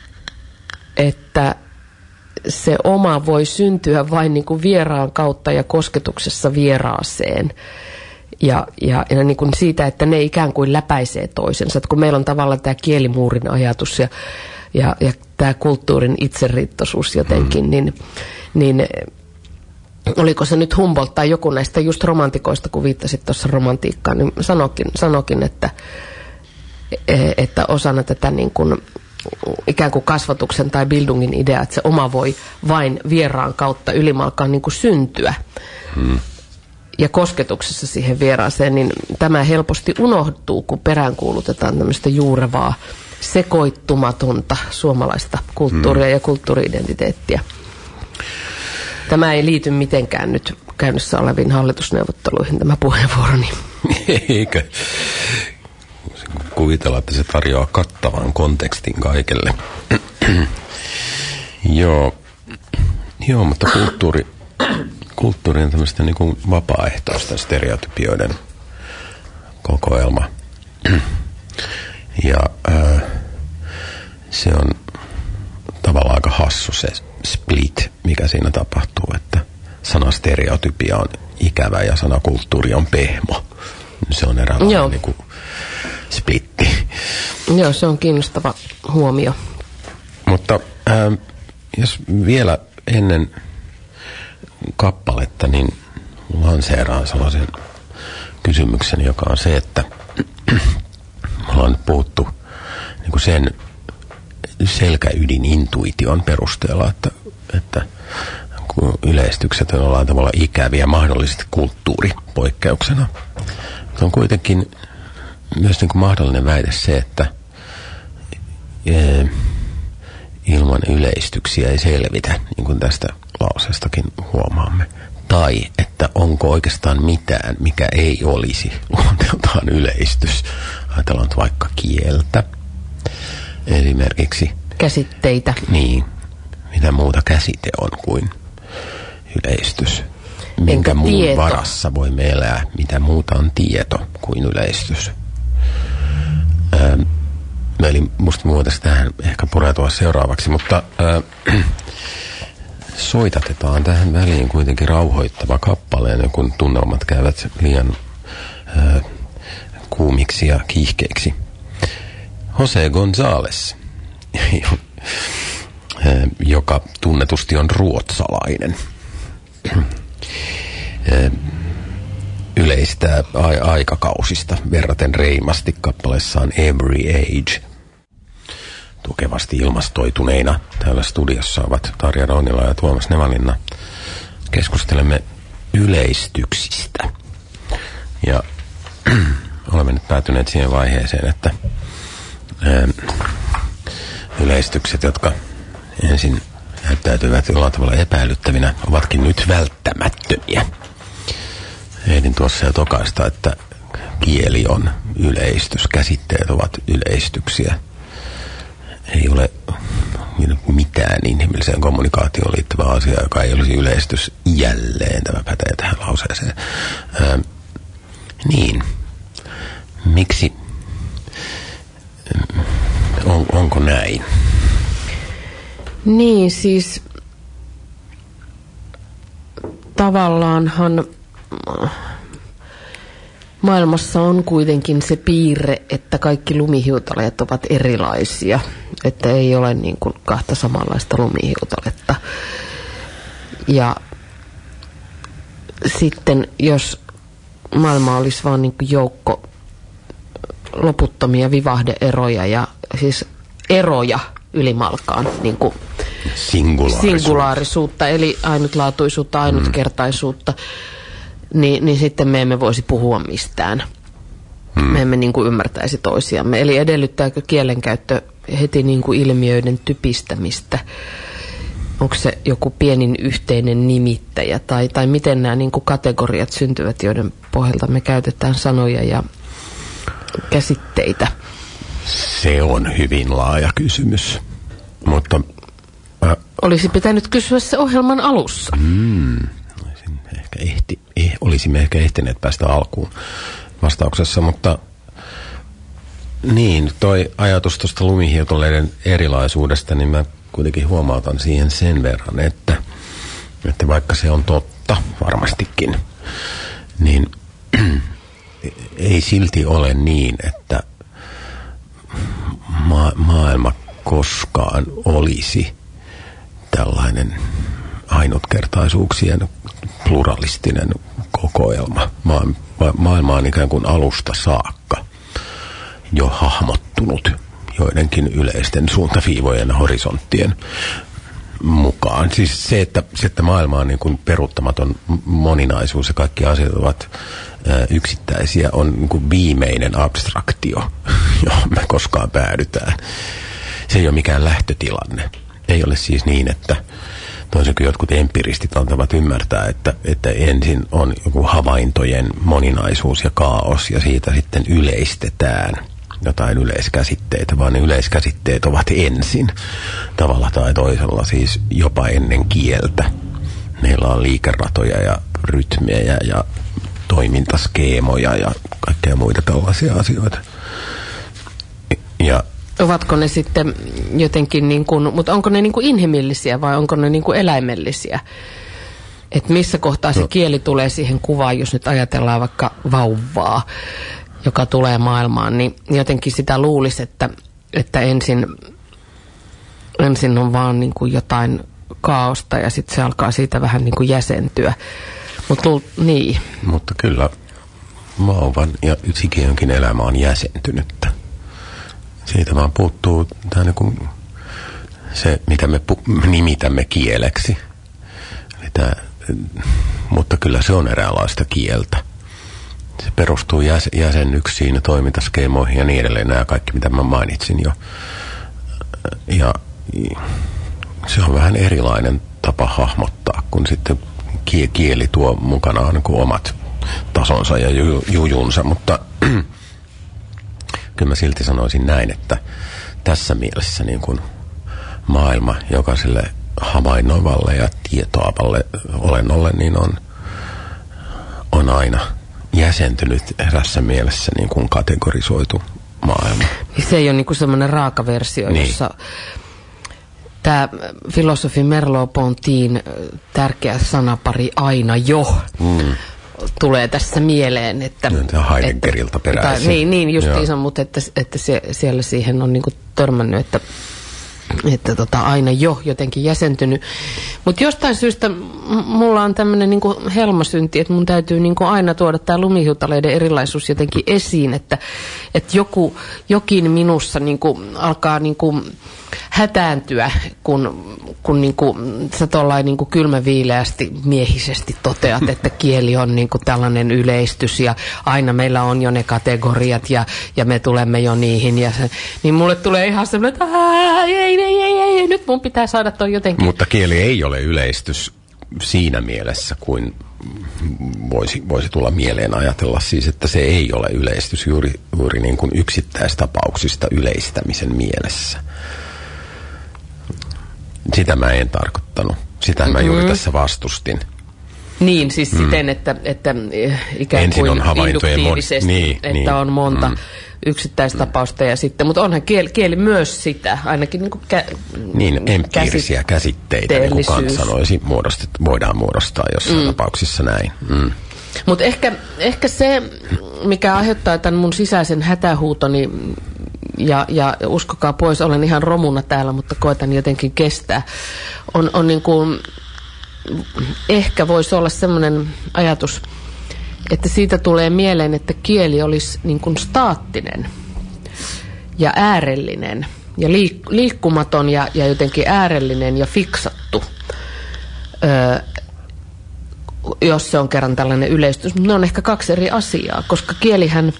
että se oma voi syntyä vain niinku vieraan kautta ja kosketuksessa vieraaseen. Ja, ja, ja niin kuin siitä, että ne ikään kuin läpäisee toisensa. Että kun meillä on tavallaan tämä kielimuurin ajatus ja, ja, ja tämä kulttuurin itseriittoisuus jotenkin, mm. niin, niin oliko se nyt Humboldt tai joku näistä just romantikoista, kun viittasit tuossa romantiikkaan, niin sanokin, sanokin että, että osana tätä niin kuin ikään kuin kasvatuksen tai bildungin idea, että se oma voi vain vieraan kautta ylimalkaan niin kuin syntyä. Mm. Ja kosketuksessa siihen vieraaseen, niin tämä helposti unohtuu, kun peräänkuulutetaan tämmöistä juurevaa, sekoittumatonta suomalaista kulttuuria mm. ja kulttuuri-identiteettiä. Tämä ei liity mitenkään nyt käynnissä oleviin hallitusneuvotteluihin, tämä puheenvuoroni. Eikö? Kuvitella, että se tarjoaa kattavan kontekstin kaikelle. Joo. Joo, mutta kulttuuri... Kulttuuri on tämmöistä niin kuin vapaaehtoisten stereotypioiden kokoelma. Ja äh, se on tavallaan aika hassu se split, mikä siinä tapahtuu, että sana stereotypia on ikävä ja sana kulttuuri on pehmo. Se on eräänlainen niin kuin splitti. Joo, se on kiinnostava huomio. Mutta äh, jos vielä ennen kappaletta, niin lanseeraan sellaisen kysymyksen, joka on se, että me ollaan nyt puhuttu niin kuin sen selkäydin intuition perusteella, että, että kun yleistykset ollaan tavallaan ikäviä mahdollisesti kulttuuripoikkeuksena. Se on kuitenkin myös niin kuin mahdollinen väite se, että ilman yleistyksiä ei selvitä, niin kuin tästä lauseestakin huomaamme. Tai että onko oikeastaan mitään, mikä ei olisi luonteeltaan yleistys. Ajatellaan vaikka kieltä. Esimerkiksi. Käsitteitä. Niin. Mitä muuta käsite on kuin yleistys. Minkä muun tieto. Varassa voimme elää. Mitä muuta on tieto kuin yleistys. Ähm, eli musta muotaisi tähän ehkä pureutua seuraavaksi, mutta äh, soitatetaan tähän väliin kuitenkin rauhoittava kappaleen, kun tunnelmat käyvät liian äh, kuumiksi ja kiihkeiksi. Jose González, joka tunnetusti on ruotsalainen. Yle yleistää a- aikakausista verraten reimasti kappaleessaan Every Age. Tukevasti ilmastoituneina täällä studiossa ovat Tarja Raunila ja Tuomas Nevalinna. Keskustelemme yleistyksistä. Ja olemme nyt päätyneet siihen vaiheeseen, että ää, yleistykset, jotka ensin näyttäytyvät jollain tavalla epäilyttävinä, ovatkin nyt välttämättömiä. Ehdin tuossa jo tokaista, että kieli on yleistys, käsitteet ovat yleistyksiä. Ei ole mitään inhimilliseen kommunikaatioon liittyvää asiaa, joka ei olisi yleistys. Jälleen tämä pätee tähän lauseeseen. Ää, niin. Miksi? On, onko näin? Niin, siis tavallaanhan maailmassa on kuitenkin se piirre, että kaikki lumihiutaleet ovat erilaisia. Että ei ole niin kuin kahta samanlaista lumihiutaletta. Ja sitten jos maailma olisi vaan niin kuin joukko loputtomia vivahde-eroja ja siis eroja ylimalkaan, niin kuin singulaarisuutta. singulaarisuutta, eli ainutlaatuisuutta, ainutkertaisuutta, mm. niin, niin sitten me emme voisi puhua mistään. Mm. Me emme niin kuin ymmärtäisi toisiamme. Eli edellyttääkö kielenkäyttö heti niin kuin ilmiöiden typistämistä? Onko se joku pienin yhteinen nimittäjä? Tai, tai miten nämä niin kuin kategoriat syntyvät, joiden pohjalta me käytetään sanoja ja käsitteitä? Se on hyvin laaja kysymys, mutta Äh. olisi pitänyt kysyä se ohjelman alussa. Mm, ehkä ehti, eh, olisimme ehkä ehtineet päästä alkuun vastauksessa, mutta niin, toi ajatus tuosta lumihiutaleiden erilaisuudesta, niin mä kuitenkin huomautan siihen sen verran, että, että vaikka se on totta varmastikin, niin ei silti ole niin, että ma- maailma koskaan olisi tällainen ainutkertaisuuksien pluralistinen kokoelma. Ma- ma- maailma on ikään kuin alusta saakka jo hahmottunut joidenkin yleisten suuntaviivojen horisonttien mukaan. Siis se, että, se, että maailma on niin kuin peruuttamaton moninaisuus ja kaikki asiat ovat ää, yksittäisiä, on niin kuin viimeinen abstraktio, johon me koskaan päädytään. Se ei ole mikään lähtötilanne. Ei ole siis niin, että toisin kuin jotkut empiristit antavat ymmärtää, että, että ensin on joku havaintojen moninaisuus ja kaos ja siitä sitten yleistetään jotain yleiskäsitteitä, vaan ne yleiskäsitteet ovat ensin tavalla tai toisella, siis jopa ennen kieltä. Meillä on liikeratoja ja rytmejä ja toimintaskeemoja ja kaikkea muita tällaisia asioita. Ja ovatko ne sitten jotenkin, niin kuin, mutta onko ne niin kuin inhimillisiä vai onko ne niin kuin eläimellisiä? Että missä kohtaa se no. kieli tulee siihen kuvaan, jos nyt ajatellaan vaikka vauvaa, joka tulee maailmaan, niin jotenkin sitä luulisi, että, että ensin, ensin on vaan niin kuin jotain kaaosta ja sitten se alkaa siitä vähän niin kuin jäsentyä. Mut, niin. Mutta kyllä vauvan ja sikiönkin elämä on jäsentynyttä. Siitä vaan puuttuu tämä niin kuin se, mitä me pu- nimitämme kieleksi. Eli tämä, mutta kyllä se on eräänlaista kieltä. Se perustuu jäs- jäsennyksiin ja toimintaskeemoihin ja niin edelleen. Nämä kaikki, mitä mä mainitsin jo. Ja se on vähän erilainen tapa hahmottaa, kun sitten kieli tuo mukanaan niin kuin omat tasonsa ja ju- jujunsa, mutta kyllä mä silti sanoisin näin, että tässä mielessä niin kuin maailma jokaiselle havainnoivalle ja tietoavalle olennolle niin on, on aina jäsentynyt erässä mielessä niin kuin kategorisoitu maailma. Se ei ole niin kuin semmoinen raaka versio, niin. Jossa tämä filosofi Merleau-Pontin tärkeä sanapari aina jo mm. tulee tässä mieleen, että Heideggeriltä peräisin. Niin, niin justiinsa, mutta että, että se, siellä siihen on niinku törmännyt, että että tota, aina jo jotenkin jäsentynyt. Mutta jostain syystä m- mulla on tämmöinen niinku helmasynti, että mun täytyy niinku aina tuoda tämä lumihiutaleiden erilaisuus jotenkin esiin, että et joku, jokin minussa niinku alkaa niinku hätääntyä, kun, kun niinku, sä tollain niinku kylmäviileästi miehisesti toteat, että kieli on niinku tällainen yleistys ja aina meillä on jo ne kategoriat ja, ja me tulemme jo niihin. Ja se, niin mulle tulee ihan semmoinen, että ei, ei, ei, ei, nyt mun pitää saada toi jotenkin. Mutta kieli ei ole yleistys siinä mielessä, kuin voisi, voisi tulla mieleen ajatella siis, että se ei ole yleistys juuri, juuri niin kuin yksittäistapauksista yleistämisen mielessä. Sitä mä en tarkoittanut. Sitä mä juuri mm-hmm. tässä vastustin. Niin, siis mm. siten, että, että ikään Ensin kuin on induktiivisesti, mon... niin, että niin. on monta mm. yksittäistapausta ja sitten, mutta onhan kieli, kieli myös sitä, ainakin niin kuin kä- Niin, empiirisiä käsitteitä, niin kuin Kant sanoisi, muodostet, voidaan muodostaa jossain mm. tapauksissa näin. Mm. Mutta ehkä, ehkä se, mikä aiheuttaa tämän mun sisäisen hätähuutoni, ja, ja uskokaa pois, olen ihan romuna täällä, mutta koetan jotenkin kestää, on, on niin kuin, ehkä voisi olla semmoinen ajatus, että siitä tulee mieleen, että kieli olisi niin kuin staattinen ja äärellinen ja liik- liikkumaton ja, ja jotenkin äärellinen ja fiksattu, öö, jos se on kerran tällainen yleistys. Ne on ehkä kaksi eri asiaa, koska kielihän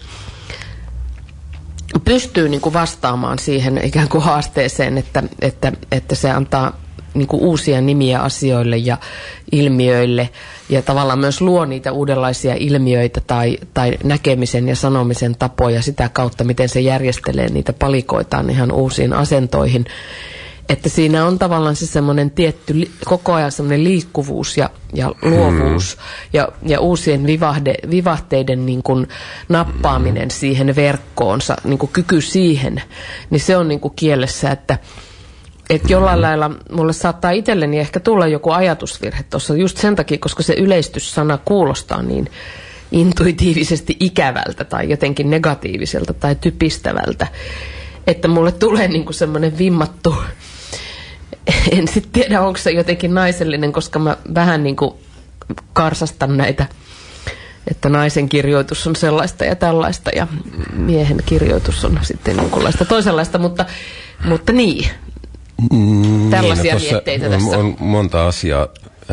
pystyy niin kuin vastaamaan siihen ikään kuin haasteeseen, että, että, että se antaa niin kuin uusia nimiä asioille ja ilmiöille ja tavallaan myös luo niitä uudenlaisia ilmiöitä tai, tai näkemisen ja sanomisen tapoja sitä kautta, miten se järjestelee niitä palikoitaan ihan uusiin asentoihin. Että siinä on tavallaan se semmoinen tietty koko ajan semmoinen liikkuvuus ja, ja luovuus hmm. ja, ja uusien vivahde, vivahteiden niin kuin nappaaminen hmm. siihen verkkoonsa, niin kuin kyky siihen, niin se on niin kuin kielessä, että Että jollain lailla mulle saattaa itselleni ehkä tulla joku ajatusvirhe tuossa just sen takia, koska se yleistyssana kuulostaa niin intuitiivisesti ikävältä tai jotenkin negatiiviselta tai typistävältä, että mulle tulee niinku semmoinen vimmattu, en sitten tiedä onko se jotenkin naisellinen, koska mä vähän niinku karsastan näitä, että naisen kirjoitus on sellaista ja tällaista ja miehen kirjoitus on sitten jonkunlaista toisenlaista, mutta, mutta niin. Mm, Tällaisia niin, mietteitä on, tässä. On monta asiaa.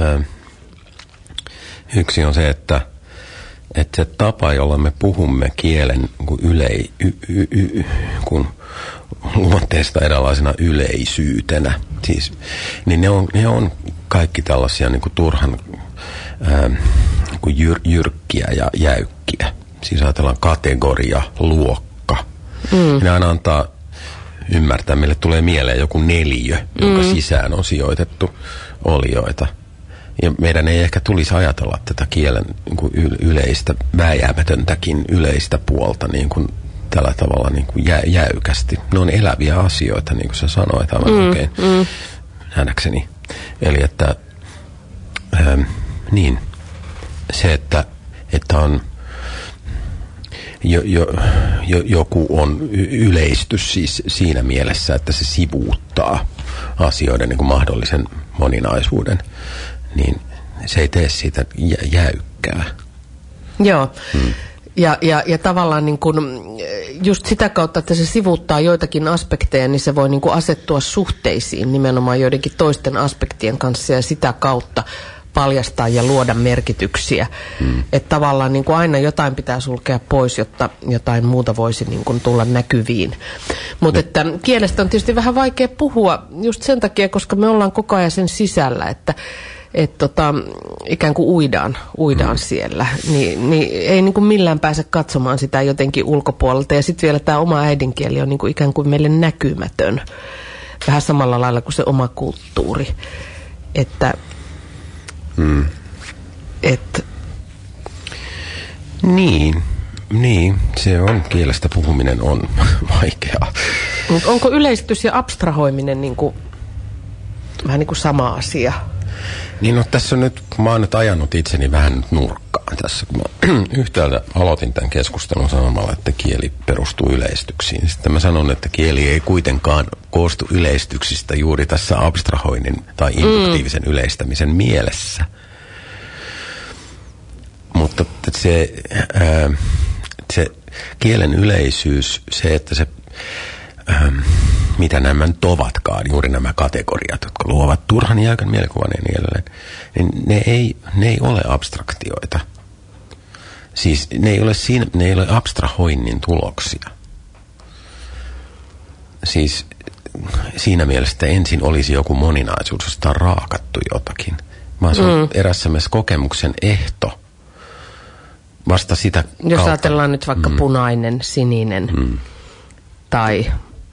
Yksi on se, että, että se tapa, jolla me puhumme kielen ylei, y, y, y, kun luonteesta eräänlaisena yleisyytenä, siis, niin ne on, ne on kaikki tällaisia niin kuin turhan ää, kuin jyr, jyrkkiä ja jäykkiä. Siis ajatellaan kategoria, luokka. Mm. Ne aina antaa ymmärtää, meille tulee mieleen joku neliö, jonka mm. sisään on sijoitettu olioita. Ja meidän ei ehkä tulisi ajatella tätä kielen niin kuin yleistä, vääjäämätöntäkin yleistä puolta niin kuin tällä tavalla niin kuin jä, jäykästi. Ne on eläviä asioita, niin kuin sä sanoit aivan mm. oikein mm. nähdäkseni. Eli että ähm, niin, se, että, että on Jo, jo, jo, joku on yleistys siis siinä mielessä, että se sivuuttaa asioiden niin kuin mahdollisen moninaisuuden, niin se ei tee siitä jä, jäykkää. Joo, hmm. ja, ja, ja tavallaan niin kuin just sitä kautta, että se sivuuttaa joitakin aspekteja, niin se voi niin kuin asettua suhteisiin nimenomaan joidenkin toisten aspektien kanssa ja sitä kautta paljastaa ja luoda merkityksiä. Hmm. Että tavallaan niin kuin aina jotain pitää sulkea pois, jotta jotain muuta voisi niin kuin tulla näkyviin. Mutta että kielestä on tietysti vähän vaikea puhua just sen takia, koska me ollaan koko ajan sen sisällä, että et tota, ikään kuin uidaan, uidaan hmm. siellä. Ni, niin ei niin kuin millään pääse katsomaan sitä jotenkin ulkopuolelta. Ja sitten vielä tämä oma äidinkieli on niin kuin ikään kuin meille näkymätön. Vähän samalla lailla kuin se oma kulttuuri. Että Hmm. Et. Niin, niin, se on, kielestä puhuminen on vaikeaa. Mutta onko yleistys ja abstrahoiminen niinku, vähän niin kuin sama asia? Niin no tässä on nyt kun mä oon nyt ajanut itseni vähän nyt nurkkaan tässä, kun mä yhtäältä aloitin tämän keskustelun sanomalla, että kieli perustuu yleistyksiin. Sitten mä sanon, että kieli ei kuitenkaan koostu yleistyksistä juuri tässä abstrahoinnin tai induktiivisen mm. yleistämisen mielessä. Mutta se, ää, se kielen yleisyys, se, että se, ää, mitä nämä nyt ovatkaan, juuri nämä kategoriat, jotka luovat turhan jäykän mielikuvan ja niin edelleen, niin ne ei, ne ei ole abstraktioita. Siis ne ei ole, siinä, ne ei ole abstrahoinnin tuloksia. Siis siinä mielessä, että ensin olisi joku moninaisuus, josta on raakattu jotakin. Vaan se on mm. erässä mielessä kokemuksen ehto. Vasta sitä Jos kautta. ajatellaan nyt vaikka mm. punainen, sininen mm. tai...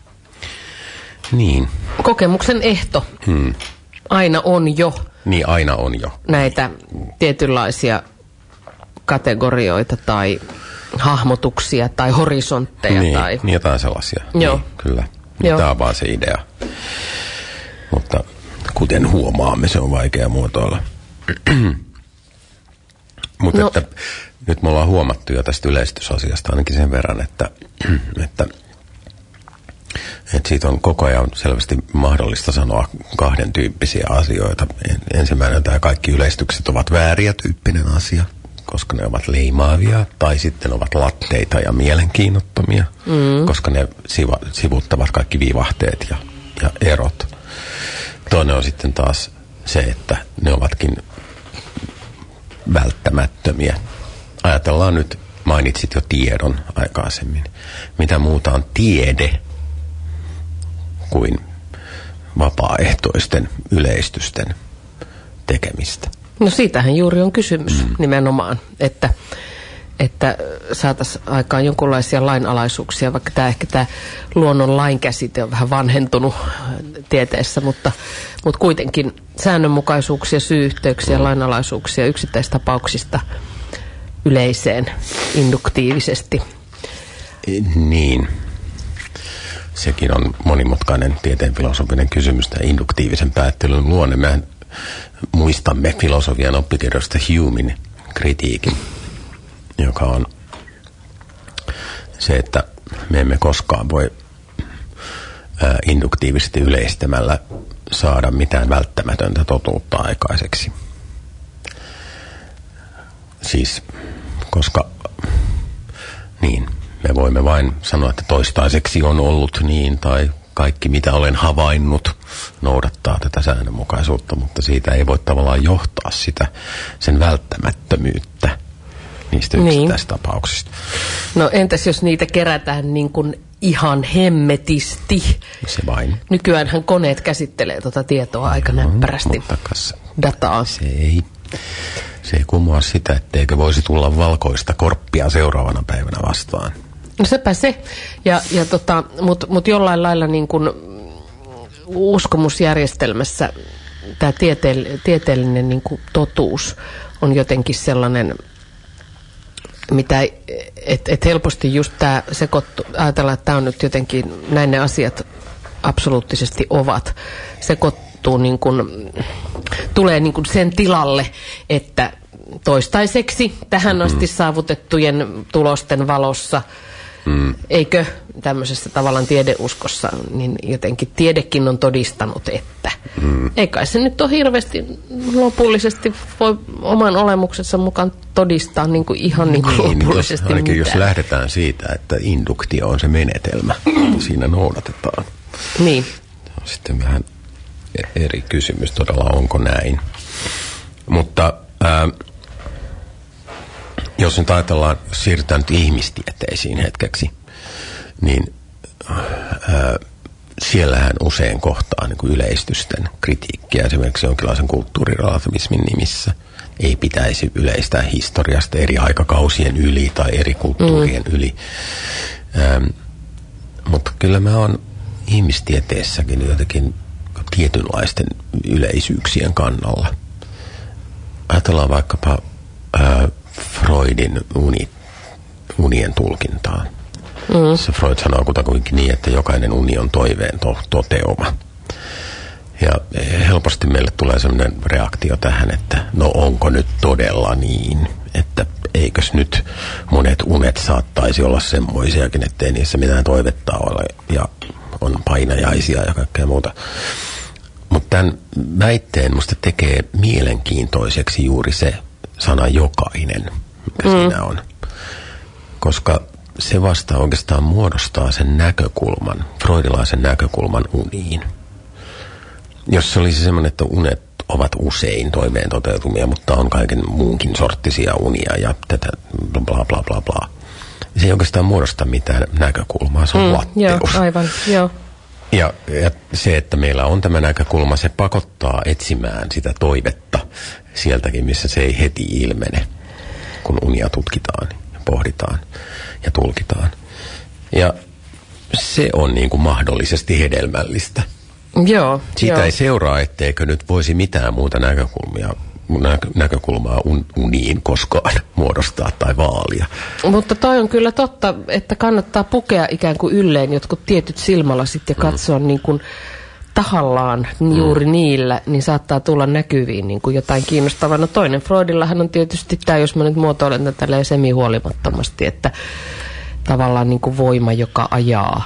Niin. Kokemuksen ehto. Mm. Aina on jo. Niin, aina on jo. Näitä tietynlaisia kategorioita tai hahmotuksia tai horisontteja. Niin, tai... niin jotain sellaisia. Joo. Niin, kyllä. Joo. Tämä on vaan se idea. Mutta kuten huomaamme, se on vaikea muotoilla. Mutta no. että, nyt me ollaan huomattu jo tästä yleistysasiasta ainakin sen verran, että, että, että siitä on koko ajan selvästi mahdollista sanoa kahden tyyppisiä asioita. Ensimmäinen, tämä kaikki yleistykset ovat vääriä tyyppinen asia, koska ne ovat leimaavia, tai sitten ovat latteita ja mielenkiinnottomia, mm. koska ne siva, sivuttavat kaikki vivahteet ja, ja erot. Toinen on sitten taas se, että ne ovatkin välttämättömiä. Ajatellaan nyt, mainitsit jo tiedon aikaisemmin. Mitä muuta on tiede kuin vapaaehtoisten yleistysten tekemistä? No siitähän juuri on kysymys mm. nimenomaan, että, että saataisiin aikaan jonkinlaisia lainalaisuuksia, vaikka tämä ehkä tämä luonnon lain käsite on vähän vanhentunut tieteessä, mutta, mutta kuitenkin säännönmukaisuuksia, syy-yhteyksiä, mm. lainalaisuuksia yksittäistapauksista yleiseen induktiivisesti. Niin. Sekin on monimutkainen tieteen filosofinen kysymys, tämä induktiivisen päättelyn luonne. Mehän muistamme filosofian oppikirjoista Humein kritiikin, joka on se, että me emme koskaan voi ää, induktiivisesti yleistämällä saada mitään välttämätöntä totuutta aikaiseksi. Siis, koska niin, me voimme vain sanoa, että toistaiseksi on ollut niin, tai kaikki mitä olen havainnut noudattaa tätä säännönmukaisuutta, mutta siitä ei voi tavallaan johtaa sitä, sen välttämättömyyttä niistä yksittäistapauksista. No entäs jos niitä kerätään niin kuin ihan hemmetisti? Se vain. Nykyäänhän koneet käsittelee tuota tietoa aika näppärästi. Mutta kas, dataa. Se ei, se ei kumoa sitä, etteikö voisi tulla valkoista korppia seuraavana päivänä vastaan. No sepä se, ja, ja tota, mutta mut jollain lailla niin kuin uskomusjärjestelmässä tämä tieteell, tieteellinen niin kuin totuus on jotenkin sellainen, mitä että et helposti just tämä sekoittuu, ajatellaan, että tämä on nyt jotenkin, näin ne asiat absoluuttisesti ovat, sekoittuu niin kuin, tulee niin kuin sen tilalle, että toistaiseksi tähän asti saavutettujen tulosten valossa, Mm. eikö tämmöisessä tavallaan tiedeuskossa, niin jotenkin tiedekin on todistanut, että mm. ei kai se nyt ole hirveästi lopullisesti voi oman olemuksensa mukaan todistaa niin kuin ihan niin kuin niin, lopullisesti jos, ainakin mitään. Jos lähdetään siitä, että induktio on se menetelmä, mm. siinä noudatetaan. Niin. On sitten vähän eri kysymys todella, onko näin. Mutta ää, jos nyt ajatellaan, jos siirrytään nyt ihmistieteisiin hetkeksi, niin ää, siellähän usein kohtaa niin kuin yleistysten kritiikkiä, esimerkiksi jonkinlaisen kulttuurirelativismin nimissä. Ei pitäisi yleistää historiasta eri aikakausien yli tai eri kulttuurien mm. yli. Ähm, mutta kyllä mä oon ihmistieteessäkin jotenkin tietynlaisten yleisyyksien kannalla. Ajatellaan vaikkapa ää, Freudin uni, unien tulkintaan. Mm. Se Freud sanoo kutakuinkin niin, että jokainen uni on toiveen to- toteuma. Ja helposti meille tulee sellainen reaktio tähän, että no onko nyt todella niin, että eikös nyt monet unet saattaisi olla semmoisiakin, ettei niissä mitään toivetta ole ja on painajaisia ja kaikkea muuta. Mutta tämän väitteen musta tekee mielenkiintoiseksi juuri se sana jokainen, mikä mm. siinä on. Koska se vasta oikeastaan muodostaa sen näkökulman, freudilaisen näkökulman uniin. Jos se olisi semmoinen, että unet ovat usein toiveen toteutumia, mutta on kaiken muunkin sorttisia unia ja tätä bla bla bla bla. Se ei oikeastaan muodosta mitään näkökulmaa, se on mm, latteus. Joo, aivan, joo. Ja, ja se, että meillä on tämä näkökulma, se pakottaa etsimään sitä toivetta sieltäkin, missä se ei heti ilmene, kun unia tutkitaan ja pohditaan ja tulkitaan. Ja se on niin kuin mahdollisesti hedelmällistä. Joo, Siitä joo. ei seuraa, etteikö nyt voisi mitään muuta näkökulmia, näkö, näkökulmaa un, uniin koskaan muodostaa tai vaalia. Mutta toi on kyllä totta, että kannattaa pukea ikään kuin ylleen jotkut tietyt silmälasit ja katsoa mm. niin kuin tahallaan juuri mm. niillä, niin saattaa tulla näkyviin niin kuin jotain kiinnostavaa. No toinen Freudillahan on tietysti tämä, jos mä nyt muotoilen tätä tälleen semihuolimattomasti, että tavallaan niin kuin voima, joka ajaa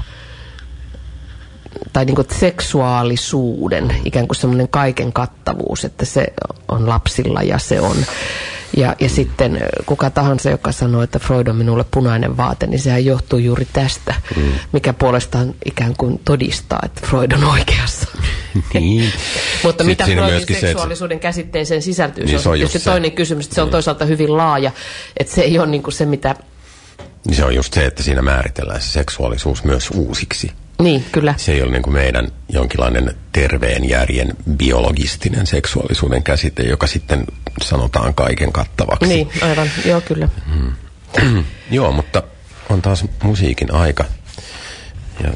tai niin kuin seksuaalisuuden, ikään kuin semmoinen kaiken kattavuus, että se on lapsilla ja se on. Ja, ja sitten kuka tahansa, joka sanoo, että Freud on minulle punainen vaate, niin sehän johtuu juuri tästä, mm. mikä puolestaan ikään kuin todistaa, että Freud on oikeassa. Niin. Mutta mitä Freudin seksuaalisuuden se, käsitteeseen sisältyy, niin se on tietysti toinen kysymys, että se on toisaalta hyvin laaja, että se ei ole niin kuin se, mitä... Se on just se, että siinä määritellään se seksuaalisuus myös uusiksi. Niin, kyllä. Se ei ole niin kuin meidän jonkinlainen terveen järjen biologistinen seksuaalisuuden käsite, joka sitten sanotaan kaiken kattavaksi. Niin, aivan. Joo, kyllä. Mm. Joo, mutta on taas musiikin aika. Ja,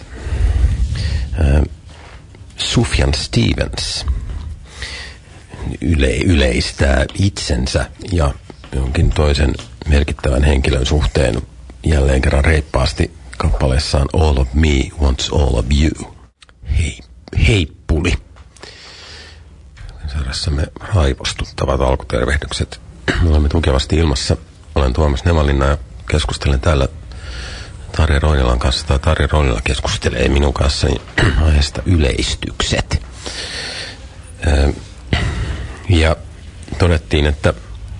äh, Sufjan Stevens yle, yleistää itsensä ja jonkin toisen merkittävän henkilön suhteen jälleen kerran reippaasti kappaleessaan All of Me Wants All of You. Hei, heippuli. Saadessamme raivostuttavat alkutervehdykset. Me olemme tukevasti ilmassa. Olen Tuomas Nevalinna ja keskustelen täällä Tarja Roinilan kanssa. Tai Tarja Roinila keskustelee minun kanssani aiheesta yleistykset. Ja todettiin, että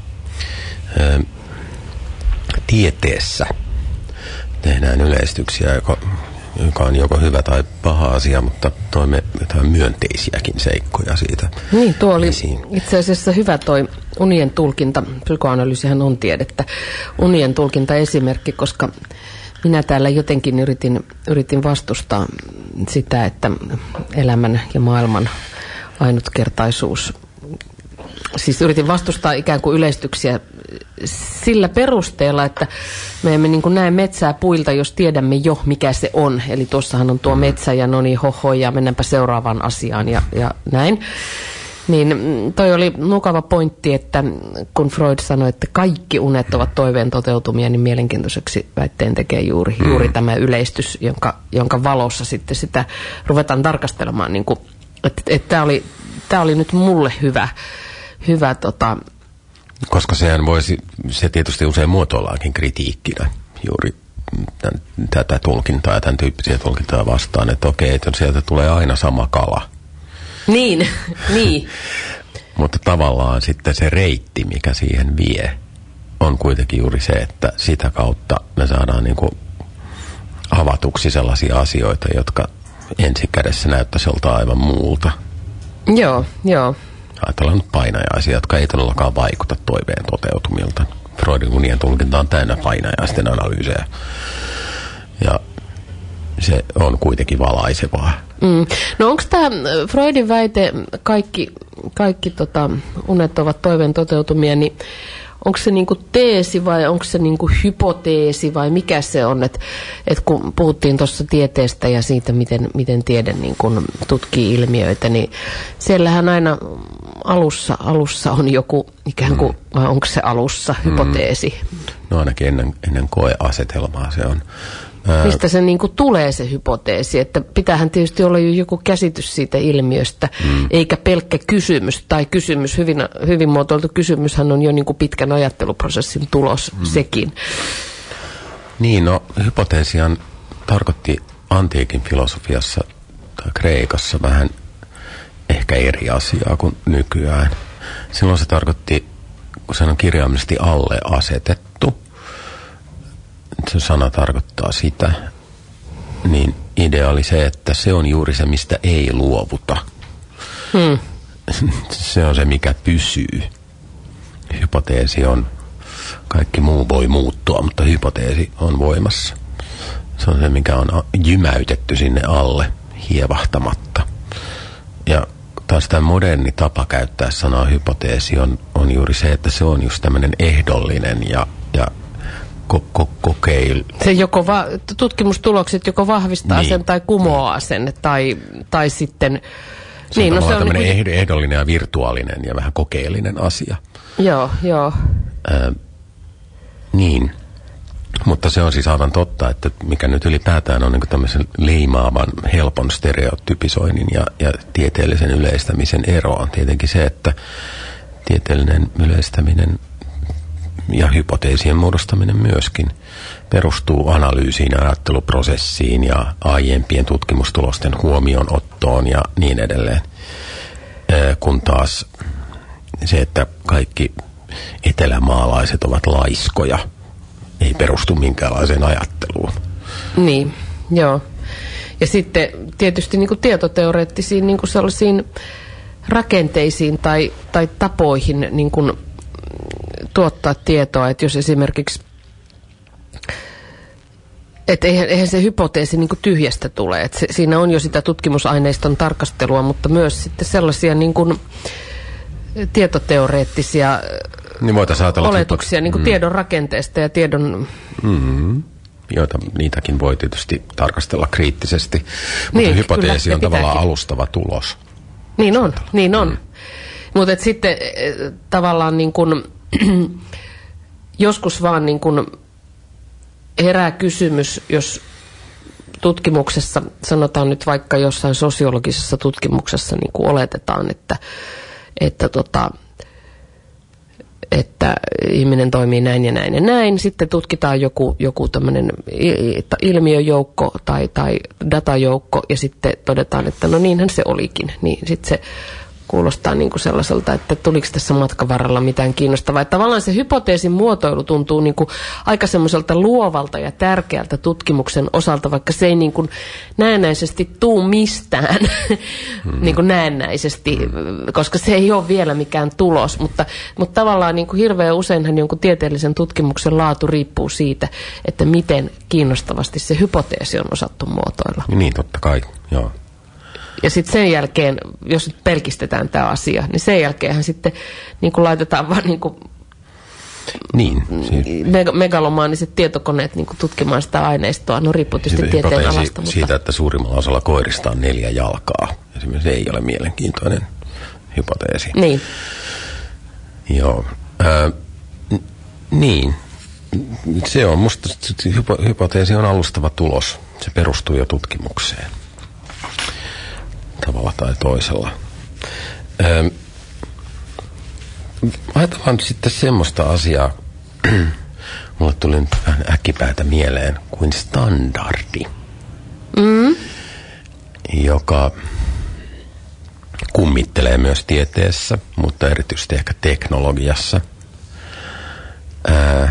tieteessä tehdään yleistyksiä, joka, joka on joko hyvä tai paha asia, mutta toimme jotain myönteisiäkin seikkoja siitä. Niin, tuo oli esiin. Itse asiassa hyvä toi unien tulkinta. Psykoanalyysihän on tiedettä. Unien tulkinta esimerkki, koska minä täällä jotenkin yritin, yritin vastustaa sitä, että elämän ja maailman ainutkertaisuus, siis yritin vastustaa ikään kuin yleistyksiä sillä perusteella, että me emme niin kuin näe metsää puilta, jos tiedämme jo, mikä se on. Eli tuossahan on tuo metsä ja no niin, hoho, ja mennäänpä seuraavaan asiaan ja, ja näin. Niin toi oli mukava pointti, että kun Freud sanoi, että kaikki unet ovat toiveen toteutumia, niin mielenkiintoiseksi väitteen tekee juuri, mm. juuri tämä yleistys, jonka, jonka valossa sitten sitä ruvetaan tarkastelemaan. Niin kuin, että että tämä oli, tämä oli nyt mulle hyvä, hyvä tota, koska sehän voisi, se tietysti usein muotoillaankin kritiikkinä juuri tämän, tätä tulkintaa ja tämän tyyppisiä tulkintaa vastaan, että okei, että sieltä tulee aina sama kala. Niin, niin. Mutta tavallaan sitten se reitti, mikä siihen vie, on kuitenkin juuri se, että sitä kautta me saadaan niin kuin avatuksi sellaisia asioita, jotka ensikädessä näyttäisi joltain aivan muulta. Joo, joo. Ajatellaan nyt painajaisia, jotka ei todellakaan vaikuta toiveen toteutumilta. Freudin unien tulkinta on täynnä painajaisten analyysejä. Ja se on kuitenkin valaisevaa. Mm. No onko tämä Freudin väite, kaikki, kaikki tota, unet ovat toiveen toteutumia, niin onko se niinku teesi vai onko se niinku hypoteesi vai mikä se on? Että et kun puhuttiin tuossa tieteestä ja siitä, miten, miten tiede niinku tutkii ilmiöitä, niin siellähän aina alussa, alussa on joku ikään kuin, vai onko se alussa hypoteesi? No ainakin ennen, ennen koeasetelmaa se on Mistä se niin kuin tulee se hypoteesi, että pitäähän tietysti olla jo joku käsitys siitä ilmiöstä, mm. eikä pelkkä kysymys tai kysymys, hyvin, hyvin muotoiltu kysymyshän on jo niin kuin pitkän ajatteluprosessin tulos mm. sekin. Niin, no hypoteesihan tarkoitti antiikin filosofiassa tai Kreikassa vähän ehkä eri asiaa kuin nykyään. Silloin se tarkoitti, kun se on kirjaimellisesti alle asetettu, se sana tarkoittaa sitä, niin idea oli se, että se on juuri se, mistä ei luovuta. Hmm. Se on se, mikä pysyy. Hypoteesi on, kaikki muu voi muuttua, mutta hypoteesi on voimassa. Se on se, mikä on jymäytetty sinne alle hievahtamatta. Ja taas tämä moderni tapa käyttää sanaa hypoteesi on, on juuri se, että se on just tämmöinen ehdollinen ja, ja ko, ko, kokeilu. Se joko va- tutkimustulokset joko vahvistaa niin. sen tai kumoaa sen tai, tai sitten... Se niin, on, no, se on tämmöinen niin kuin... ehdollinen ja virtuaalinen ja vähän kokeellinen asia. Joo, joo. Äh, niin. Mutta se on siis aivan totta, että mikä nyt ylipäätään on niin kuin tämmöisen leimaavan, helpon stereotypisoinnin ja, ja tieteellisen yleistämisen ero on tietenkin se, että tieteellinen yleistäminen ja hypoteesien muodostaminen myöskin perustuu analyysiin ja ajatteluprosessiin ja aiempien tutkimustulosten huomioonottoon ja niin edelleen. Kun taas se, että kaikki etelämaalaiset ovat laiskoja, ei perustu minkäänlaiseen ajatteluun. Niin, joo. Ja sitten tietysti niin kuin tietoteoreettisiin niin kuin sellaisiin rakenteisiin tai, tai tapoihin niin kuin tuottaa tietoa, että jos esimerkiksi, että eihän, eihän se hypoteesi niin kuin tyhjästä tule, että se, siinä on jo sitä tutkimusaineiston tarkastelua, mutta myös sitten sellaisia niin kuin tietoteoreettisia niin oletuksia hypo... niin kuin mm. tiedon rakenteesta ja tiedon... Mm-hmm. Joita niitäkin voi tietysti tarkastella kriittisesti, mutta niin, hypoteesi kyllä, on tavallaan alustava tulos. Niin on, niin on. Mm. Mutta sitten tavallaan niin kun, joskus vaan niin kun herää kysymys, jos tutkimuksessa, sanotaan nyt vaikka jossain sosiologisessa tutkimuksessa niin kun oletetaan, että, että, tota, että ihminen toimii näin ja näin ja näin, sitten tutkitaan joku, joku tämmöinen ilmiöjoukko tai, tai datajoukko ja sitten todetaan, että no niinhän se olikin, niin sitten se kuulostaa niin kuin sellaiselta, että tuliko tässä matkan varrella mitään kiinnostavaa. Että tavallaan se hypoteesin muotoilu tuntuu niin kuin aika semmoiselta luovalta ja tärkeältä tutkimuksen osalta, vaikka se ei niin kuin näennäisesti tuu mistään mm. niin kuin näennäisesti, koska se ei ole vielä mikään tulos. Mutta, mutta tavallaan niin kuin hirveän useinhan jonkun tieteellisen tutkimuksen laatu riippuu siitä, että miten kiinnostavasti se hypoteesi on osattu muotoilla. Niin, totta kai, joo. Ja sitten sen jälkeen, jos nyt pelkistetään tämä asia, niin sen jälkeenhän sitten niin kuin laitetaan vaan niin kuin niin, me- megalomaaniset tietokoneet niin kuin tutkimaan sitä aineistoa. No riippuu tietysti tieteen alasta. Mutta... siitä, että suurimmalla osalla koirista on neljä jalkaa. Esimerkiksi se ei ole mielenkiintoinen hypoteesi. Niin. Joo. Äh, n- niin. Se on musta, hypo- hypoteesi on alustava tulos. Se perustuu jo tutkimukseen. Tavalla tai toisella. Öö, ajatellaan sitten semmoista asiaa, mulle tuli nyt vähän äkkipäätä mieleen, kuin standardi, mm. joka kummittelee myös tieteessä, mutta erityisesti ehkä teknologiassa. Öö,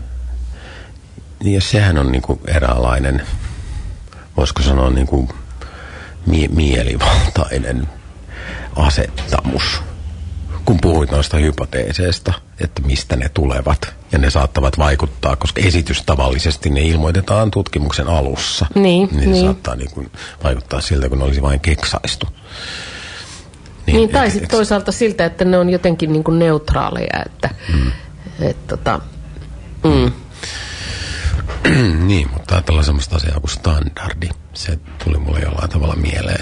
ja sehän on niinku eräänlainen, voisiko sanoa niinku Mie- mielivaltainen asettamus. Kun puhuit noista hypoteeseista, että mistä ne tulevat, ja ne saattavat vaikuttaa, koska esitys tavallisesti ne ilmoitetaan tutkimuksen alussa. Niin, niin, niin. saattaa niin kuin vaikuttaa siltä, kun ne olisi vain keksaistu. Niin, niin tai sitten toisaalta siltä, että ne on jotenkin niin kuin neutraaleja, että mm. et, tota, mm. niin, mutta ajatellaan semmoista asiaa kuin standardi. Se tuli mulle jollain tavalla mieleen.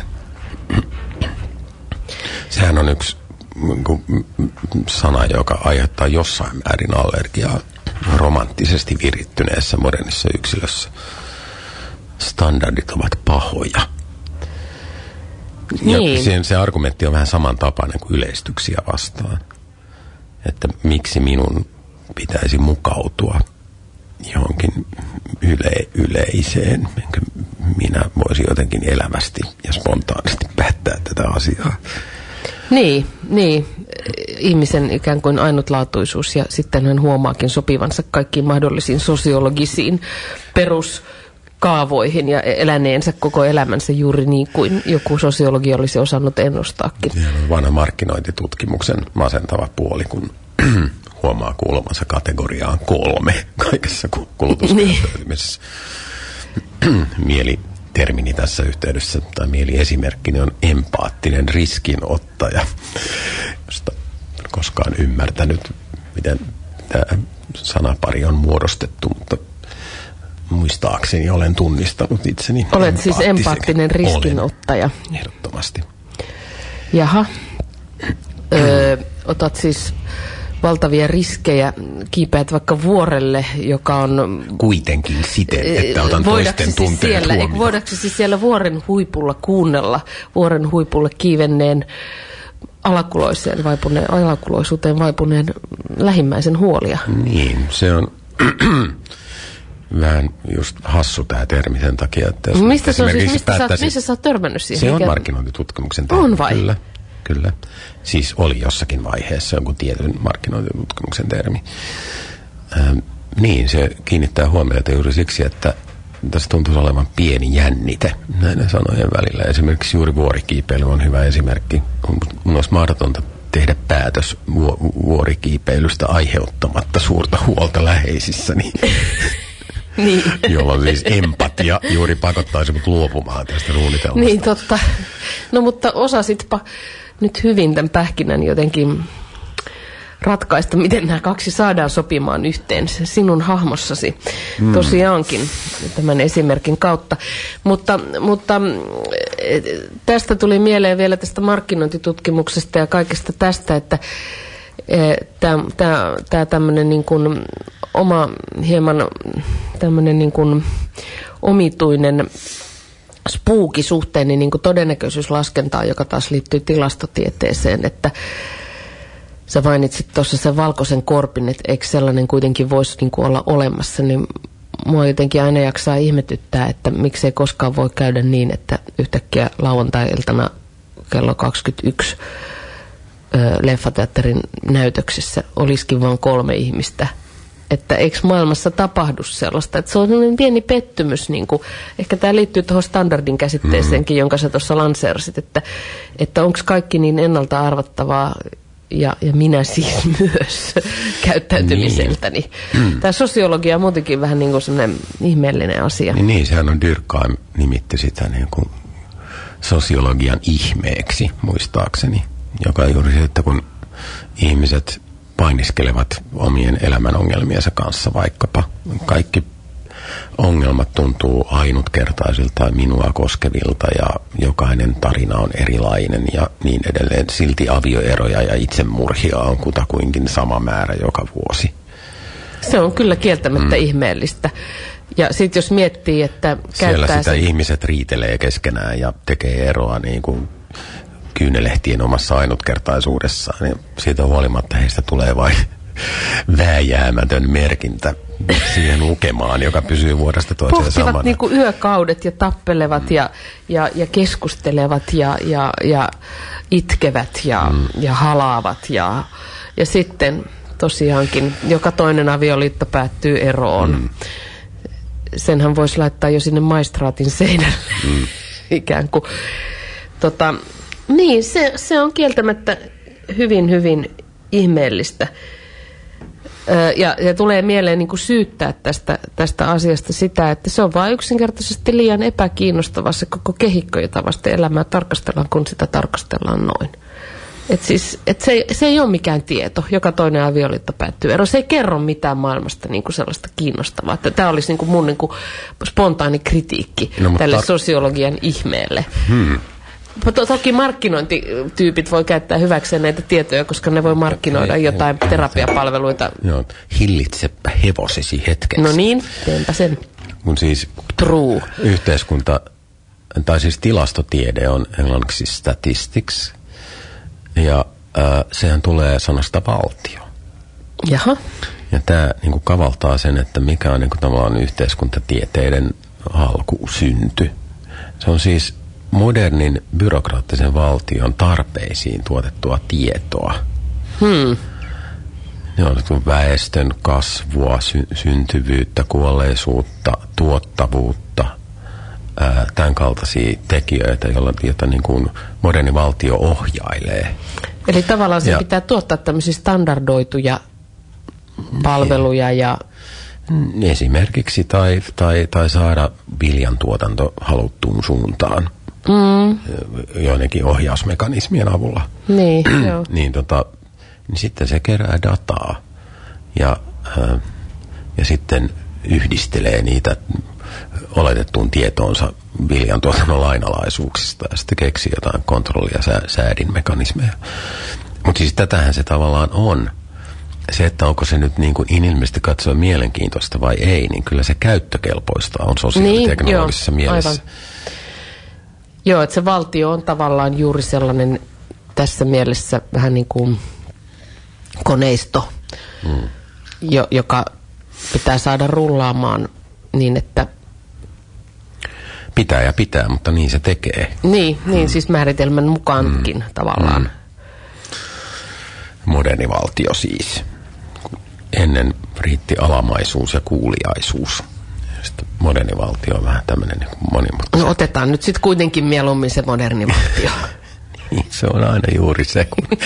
Sehän on yksi sana, joka aiheuttaa jossain määrin allergiaa romanttisesti virittyneessä modernissa yksilössä. standardit ovat pahoja. Niin. Ja se, se argumentti on vähän samantapainen kuin yleistyksiä vastaan. Että miksi minun pitäisi mukautua johonkin yle, yleiseen, minkä minä voisin jotenkin elävästi ja spontaanisti päättää tätä asiaa. Niin, niin. Ihmisen ikään kuin ainutlaatuisuus ja sitten hän huomaakin sopivansa kaikkiin mahdollisiin sosiologisiin peruskaavoihin ja eläneensä koko elämänsä juuri niin kuin joku sosiologi olisi osannut ennustaakin. Siellä on vanha markkinointitutkimuksen masentava puoli, kun huomaa kuuluvansa kategoriaan kolme kaikessa kulutuskäyttäytymisessä. Niin. Mielitermini tässä yhteydessä tai mieliesimerkkini on empaattinen riskinottaja, josta en koskaan ymmärtänyt, miten tämä sanapari on muodostettu, mutta muistaakseni olen tunnistanut itseni. Olet siis empaattinen riskinottaja. Olen, ehdottomasti. Jaha. Öö, otat siis valtavia riskejä, kiipeät vaikka vuorelle, joka on kuitenkin siten, että otan toisten tunteet siis huomioon. Voidaanko siis siellä vuoren huipulla kuunnella vuoren huipulle kiivenneen alakuloiseen vaipuneen, alakuloisuuteen vaipuneen lähimmäisen huolia? Niin, se on vähän just hassu tämä termi sen takia, että jos mistä se on siis, mistä, sä, missä sä oot törmännyt siihen? Se on mikä markkinointitutkimuksen termi. On vai? Kyllä. Kyllä. Siis oli jossakin vaiheessa jonkun tietyn markkinointitutkimuksen termi. Ähm, niin, se kiinnittää huomiota juuri siksi, että tässä tuntuu olevan pieni jännite näiden sanojen välillä. Esimerkiksi juuri vuorikiipeily on hyvä esimerkki. Mun olisi mahdotonta tehdä päätös vu- vuorikiipeilystä aiheuttamatta suurta huolta läheisissäni. Niin. Jolloin siis empatia juuri pakottaisi mut luopumaan tästä suunnitelmasta. Niin, totta. No mutta osasitpa nyt hyvin tämän pähkinän jotenkin ratkaista, miten nämä kaksi saadaan sopimaan yhteen sinun hahmossasi mm. tosiaankin tämän esimerkin kautta. Mutta, mutta tästä tuli mieleen vielä tästä markkinointitutkimuksesta ja kaikesta tästä, että tämä tämmöinen niin kuin oma hieman tämmöinen niin kuin omituinen spuukisuhteeni niin kuin todennäköisyyslaskentaa, joka taas liittyy tilastotieteeseen, että sä mainitsit tuossa sen valkoisen korpin, että eikö sellainen kuitenkin voisi niin kuin olla olemassa, niin mua jotenkin aina jaksaa ihmetyttää, että miksei koskaan voi käydä niin, että yhtäkkiä lauantai-iltana kello kaksikymmentäyksi leffateatterin näytöksessä olisikin vain kolme ihmistä. Että eikö maailmassa tapahdu sellaista, että se on sellainen pieni pettymys, niin kuin, ehkä tämä liittyy tuohon standardin käsitteeseenkin, mm. jonka sä tuossa lanseerasit, että, että onko kaikki niin ennalta arvattavaa ja, ja minä siis myös käyttäytymiseltäni. Niin. Tämä sosiologia on muutenkin vähän niin kuin sellainen ihmeellinen asia. Niin, niin sehän on Durkheim nimitti sitä niin kuin sosiologian ihmeeksi, muistaakseni, joka on juuri se, että kun ihmiset painiskelevat omien elämän ongelmiensa kanssa vaikkapa. Kaikki ongelmat tuntuu ainutkertaisilta ja minua koskevilta ja jokainen tarina on erilainen ja niin edelleen. Silti avioeroja ja itsemurhia on kutakuinkin sama määrä joka vuosi. Se on kyllä kieltämättä mm. ihmeellistä. Ja sitten jos miettii, että siellä sitä sen... ihmiset riitelee keskenään ja tekee eroa niin kuin kyynelehtien omassa ainutkertaisuudessaan, niin siitä huolimatta heistä tulee vain vääjäämätön merkintä siihen lukemaan, joka pysyy vuodesta toiseen pohtivat samana. Pohtivat niinku yökaudet ja tappelevat mm. ja, ja, ja keskustelevat ja, ja, ja itkevät ja, mm. ja halaavat ja, ja sitten tosiaankin joka toinen avioliitto päättyy eroon. Mm. Senhän voisi laittaa jo sinne maistraatin seinälle mm. ikään kuin. Tota, niin, se, se on kieltämättä hyvin, hyvin ihmeellistä. Öö, ja, ja tulee mieleen niin kuin syyttää tästä, tästä asiasta sitä, että se on vain yksinkertaisesti liian epäkiinnostava se koko kehikko, jota vasta elämää tarkastellaan, kun sitä tarkastellaan noin. Et siis, et se, se ei ole mikään tieto, joka toinen avioliitto päättyy eroon. Se ei kerro mitään maailmasta niin kuin sellaista kiinnostavaa. Tämä olisi niin kuin mun niin kuin spontaani kritiikki no, tälle tar- sosiologian ihmeelle. Hmm. Toki markkinointityypit voi käyttää hyväkseen näitä tietoja, koska ne voi markkinoida jotain terapiapalveluita. Joo, hillitsepä hevosesi hetkeksi. No niin, teenpä sen. kun siis True. Yhteiskunta, tai siis tilastotiede on englanniksi statistics, ja äh, sehän tulee sanasta valtio. Jaha. Ja tämä niinku kavaltaa sen, että mikä on niinku tavallaan yhteiskuntatieteiden alkusynty. Se on siis modernin byrokraattisen valtion tarpeisiin tuotettua tietoa. Hmm. Ne on väestön kasvua, sy- syntyvyyttä, kuolleisuutta, tuottavuutta, ää, tämän kaltaisia tekijöitä, joilla, joita niin kuin moderni valtio ohjailee. Eli tavallaan se ja, pitää tuottaa tämmöisiä standardoituja palveluja ja... Esimerkiksi tai, tai, tai saada viljantuotanto haluttuun suuntaan mm. joidenkin ohjausmekanismien avulla. Niin, joo. niin, tota, niin sitten se kerää dataa ja, äh, ja sitten yhdistelee niitä oletettuun tietoonsa viljantuotannon lainalaisuuksista ja sitten keksii jotain kontrolli- ja sä, säädinmekanismeja. Mutta siis tätähän se tavallaan on. Se, että onko se nyt niin kuin inhimillisesti katsoa mielenkiintoista vai ei, niin kyllä se käyttökelpoista on sosiaaliteknologisessa niin, mielessä. Aivan. Joo, että se valtio on tavallaan juuri sellainen tässä mielessä vähän niin kuin koneisto, mm. jo, joka pitää saada rullaamaan niin, että... Pitää ja pitää, mutta niin se tekee. Niin, niin mm. siis määritelmän mukaankin mm. tavallaan. Mm. Moderni valtio siis. Ennen riitti alamaisuus ja kuuliaisuus. Sitten moderni valtio on vähän tämmöinen niin monimutkainen. No otetaan nyt sitten kuitenkin mieluummin se moderni valtio. Niin, se on aina juuri se, kun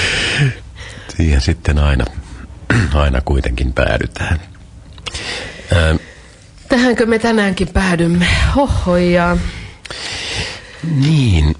siihen sitten aina, aina kuitenkin päädytään. Ää, Tähänkö me tänäänkin päädymme? Hohojaa. Niin.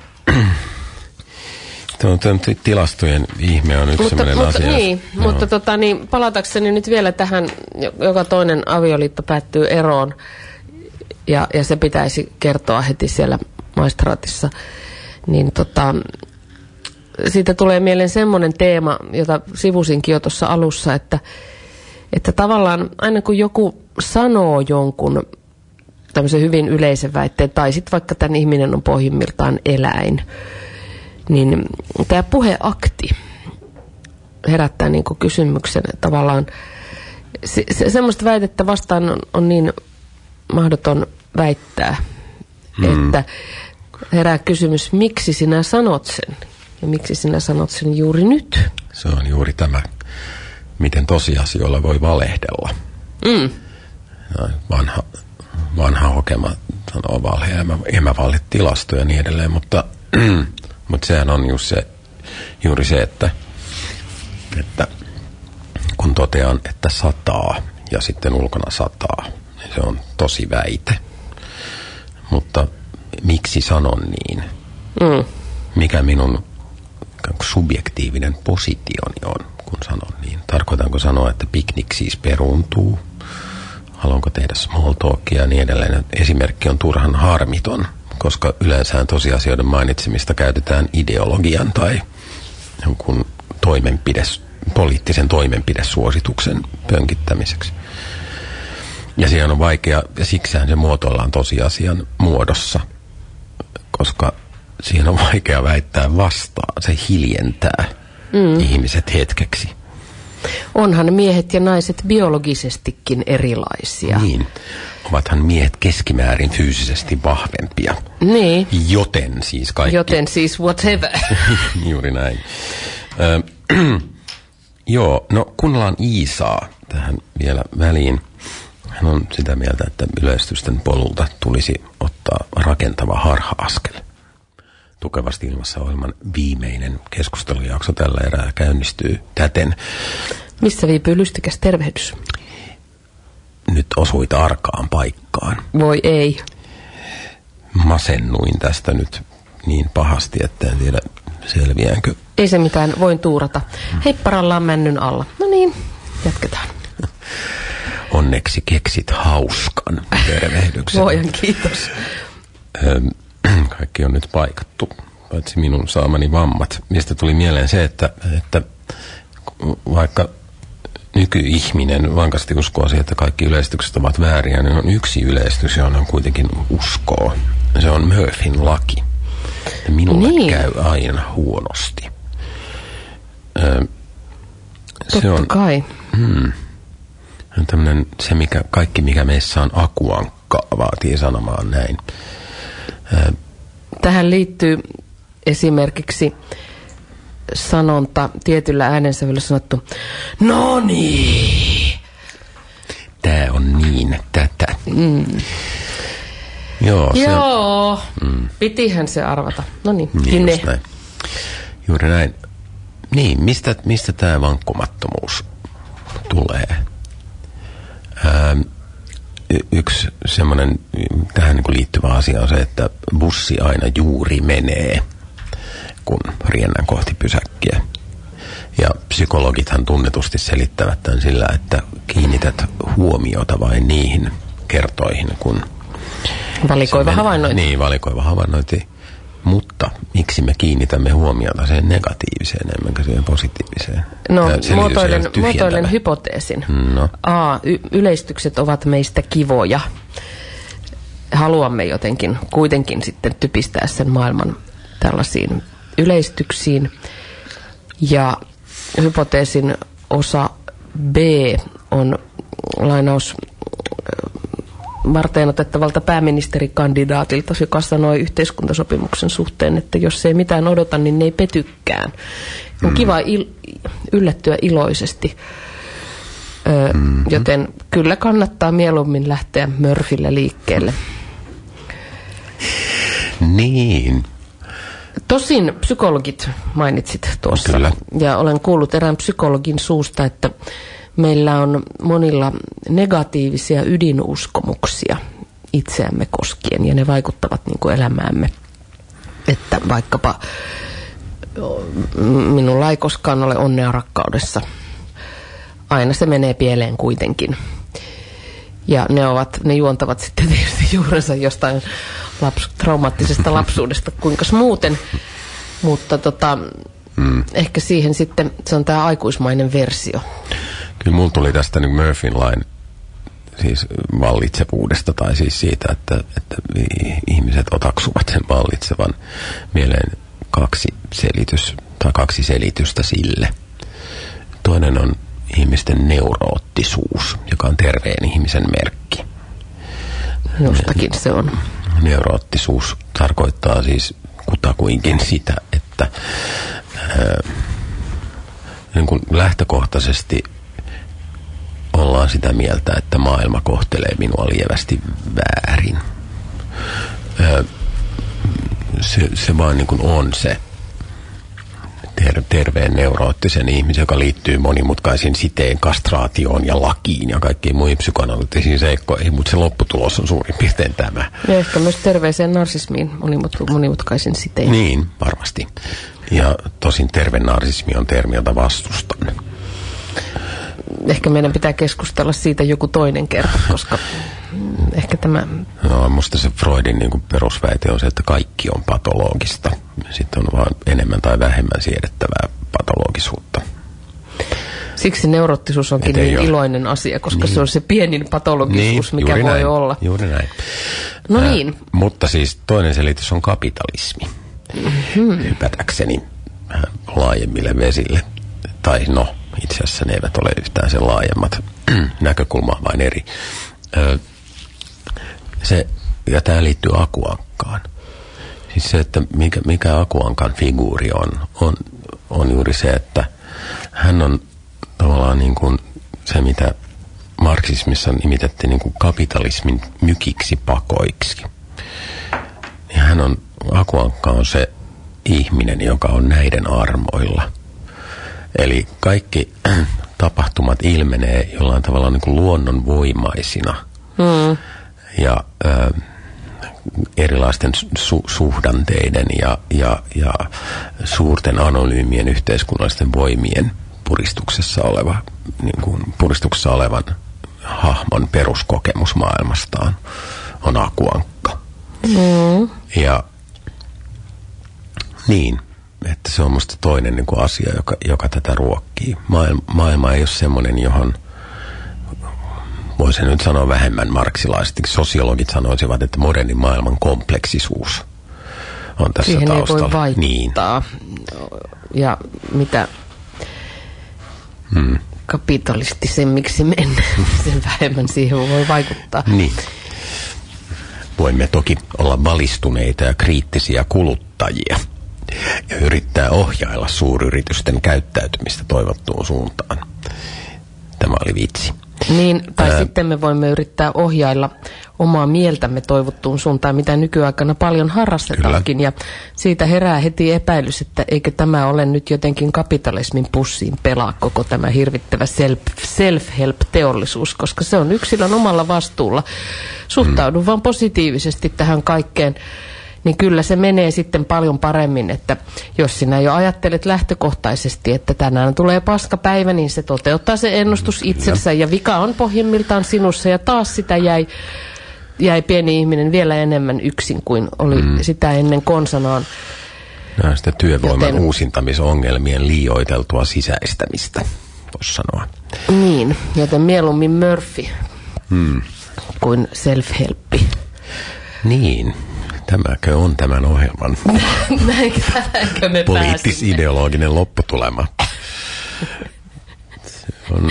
Tuo tilastojen ihme on yksi mutta, sellainen mutta, asia. Niin, no. mutta tota, niin, palatakseni nyt vielä tähän, joka toinen avioliitto päättyy eroon, ja, ja se pitäisi kertoa heti siellä maistraatissa, niin tota, siitä tulee mieleen semmoinen teema, jota sivusinkin jo tuossa alussa, että, että tavallaan aina kun joku sanoo jonkun tämmöisen hyvin yleisen väitteen, tai sitten vaikka tämän ihminen on pohjimmiltaan eläin, niin tämä puheakti herättää niinku kysymyksen tavallaan. Se, se, semmoista väitettä vastaan on, on niin mahdoton väittää, mm. että herää kysymys, miksi sinä sanot sen? Ja miksi sinä sanot sen juuri nyt? Se on juuri tämä, miten tosiasioilla voi valehdella. Mm. Vanha, vanha hokema sanoo valhe, emä, emävalhe tilastoja ja niin edelleen, mutta... Mutta sehän on just se, juuri se, että, että kun totean, että sataa ja sitten ulkona sataa, niin se on tosi väite. Mutta miksi sanon niin? Mm. Mikä minun subjektiivinen positioni on, kun sanon niin? Tarkoitanko sanoa, että piknik siis peruuntuu? Haluanko tehdä small talkia ja niin edelleen? Esimerkki on turhan harmiton. Koska yleensä tosiasioiden mainitsemista käytetään ideologian tai jonkun toimenpides, poliittisen toimenpidesuosituksen pönkittämiseksi. Ja siihen on vaikea, ja siksihän se muotoillaan tosiasian muodossa, koska siihen on vaikea väittää vastaan. Se hiljentää mm. ihmiset hetkeksi. Onhan miehet ja naiset biologisestikin erilaisia. Niin. Ovathan miehet keskimäärin fyysisesti vahvempia. Niin. Joten siis kaikki... Joten siis whatever. Juuri näin. Ö, joo, no kuunnellaan Iisaa tähän vielä väliin. Hän on sitä mieltä, että yleistysten polulta tulisi ottaa rakentava harha-askel. Tukevasti ilmassa ohjelman viimeinen keskustelujakso tällä erää käynnistyy täten. Missä viipyy lystikäs tervehdys? Nyt osuit arkaan paikkaan. Voi ei. Masennuin tästä nyt niin pahasti, että en tiedä selviäänkö. Ei se mitään, voin tuurata. Heipparallaan männyn alla. No niin, jatketaan. Onneksi keksit hauskan tervehdyksen. Voihan, kiitos. Kaikki on nyt paikattu, paitsi minun saamani vammat. Mistä tuli mieleen se, että, että vaikka nykyihminen vankasti uskoo siihen, että kaikki yleistykset ovat vääriä, niin on yksi yleistys, johon on kuitenkin uskoo. Se on Murphyn laki. Ja minulle niin. käy aina huonosti. Ö, se Totta on, kai. Hmm, on tämmönen, se mikä, kaikki mikä meissä on akuankka, vaatii sanomaan näin. Ö, Tähän liittyy esimerkiksi sanonta, tietyllä äänensävyllä sanottu, no niin. Tää on niin, tätä. Mm. Joo, Joo. Se, mm. pitihän se arvata. No niin, niin näin. Juuri näin. Niin, mistä, mistä tämä vankkumattomuus tulee? Ähm, y- yksi semmoinen tähän niin kuin liittyvä asia on se, että bussi aina juuri menee, kun riennän kohti pysäkkiä. Ja psykologithan tunnetusti selittävät tämän sillä, että kiinnität huomiota vain niihin kertoihin, kun valikoiva havainnointi. Niin, valikoiva havainnointi. Mutta miksi me kiinnitämme huomiota sen negatiiviseen, emmekä siihen positiiviseen? No, muotoilen, muotoilen hypoteesin. No. A, y- yleistykset ovat meistä kivoja. Haluamme jotenkin kuitenkin sitten typistää sen maailman tällaisiin yleistyksiin. Ja hypoteesin osa B on lainaus varteenotettavalta pääministerikandidaatilta, joka sanoi yhteiskuntasopimuksen suhteen, että jos ei mitään odota, niin ne ei petykään. On mm. kiva il- yllättyä iloisesti. Ö, mm-hmm. Joten kyllä kannattaa mieluummin lähteä Murphyllä liikkeelle. Niin. Tosin psykologit mainitsit tuossa. Kyllä. Ja olen kuullut erään psykologin suusta, että meillä on monilla negatiivisia ydinuskomuksia itseämme koskien, ja ne vaikuttavat niin kuin elämäämme. Että vaikkapa minulla ei koskaan ole onnea rakkaudessa. Aina se menee pieleen kuitenkin. Ja ne, ovat, ne juontavat sitten tietysti juurensa jostain laps, traumaattisesta lapsuudesta, kuinkas muuten. Mutta tota, mm. ehkä siihen sitten, se on tämä aikuismainen versio. Kyllä mulla tuli tästä niin Murphyn lain siis vallitsevuudesta tai siis siitä, että, että ihmiset otaksuvat sen vallitsevan mieleen kaksi, selitys, tai kaksi selitystä sille. Toinen on ihmisten neuroottisuus, joka on terveen ihmisen merkki. Jostakin se on. Neuroottisuus tarkoittaa siis kutakuinkin sitä, että ää, niin kuin lähtökohtaisesti ollaan sitä mieltä, että maailma kohtelee minua lievästi väärin. Ää, se, se vaan niin kuin on se ter- terveen neuroottisen ihmisen, joka liittyy monimutkaisiin siteen, kastraatioon ja lakiin ja kaikkiin muihin psykoanalyyttisiin seikkoihin, mutta se lopputulos on suurin piirtein tämä. Ja ehkä myös terveeseen narsismiin monimut- monimutkaisen siteen. Niin, varmasti. Ja tosin terve narsismi on termi, jota vastustan. Ehkä meidän pitää keskustella siitä joku toinen kerta, koska ehkä tämä... No, musta se Freudin niin kuin perusväite on se, että kaikki on patologista. Sitten on vaan enemmän tai vähemmän siedettävää patologisuutta. Siksi neuroottisuus onkin Et niin ole. iloinen asia, koska niin. se on se pienin patologisuus, niin, mikä voi näin, olla. Juuri näin. No äh, niin. Mutta siis toinen selitys on kapitalismi. Mm-hmm. Hypätäkseni vähän laajemmille vesille. Tai no, itse asiassa ne eivät ole yhtään sen laajemmat. Näkökulma vain eri. Ö, se, ja tämä liittyy Akuankkaan. Siis se, että mikä, mikä Akuankan figuuri on, on, on juuri se, että hän on tavallaan niin kuin se, mitä marksismissa nimitettiin niin kuin kapitalismin mykiksi pakoiksi. Ja hän on, Akuankka on se ihminen, joka on näiden armoilla. Eli kaikki tapahtumat ilmenee jollain tavalla niin kuin luonnonvoimaisina mm. ja ö, erilaisten su- suhdanteiden ja, ja, ja suurten anonyymien yhteiskunnallisten voimien puristuksessa, oleva, niin kuin puristuksessa olevan hahmon peruskokemus maailmastaan on Akuankka. Mm. Ja niin, että se on musta toinen niin kuin asia, joka, joka tätä ruokkii. Maailma, maailma ei ole semmoinen, johon voisin nyt sanoa vähemmän marksilaisesti. Sosiologit sanoisivat, että modernin maailman kompleksisuus on tässä siihen taustalla. Siihen ei voi vaikuttaa. Niin. Ja mitä hmm. kapitalistisemmiksi mennään, sen vähemmän siihen voi vaikuttaa. Niin. Voimme toki olla valistuneita ja kriittisiä kuluttajia ja yrittää ohjailla suuryritysten käyttäytymistä toivottuun suuntaan. Tämä oli vitsi. Niin, tai Ää... sitten me voimme yrittää ohjailla omaa mieltämme toivottuun suuntaan, mitä nykyaikana paljon harrastetaankin. Kyllä. Ja siitä herää heti epäilys, että eikö tämä ole nyt jotenkin kapitalismin pussiin pelaa koko tämä hirvittävä self-help-teollisuus, koska se on yksilön omalla vastuulla. Suhtaudun hmm. vaan positiivisesti tähän kaikkeen. Niin kyllä se menee sitten paljon paremmin, että jos sinä jo ajattelet lähtökohtaisesti, että tänään tulee paskapäivä, niin se toteuttaa se ennustus itsensä ja vika on pohjimmiltaan sinussa ja taas sitä jäi, jäi pieni ihminen vielä enemmän yksin kuin oli mm. sitä ennen konsanaan. Nämä sitä työvoiman Joten... uusintamisongelmien liioiteltua sisäistämistä, voisi sanoa. Niin, joten mieluummin Murphy mm. kuin self-helppi. Niin. Tämäkö on tämän ohjelman poliittis-ideologinen lopputulema? Se on,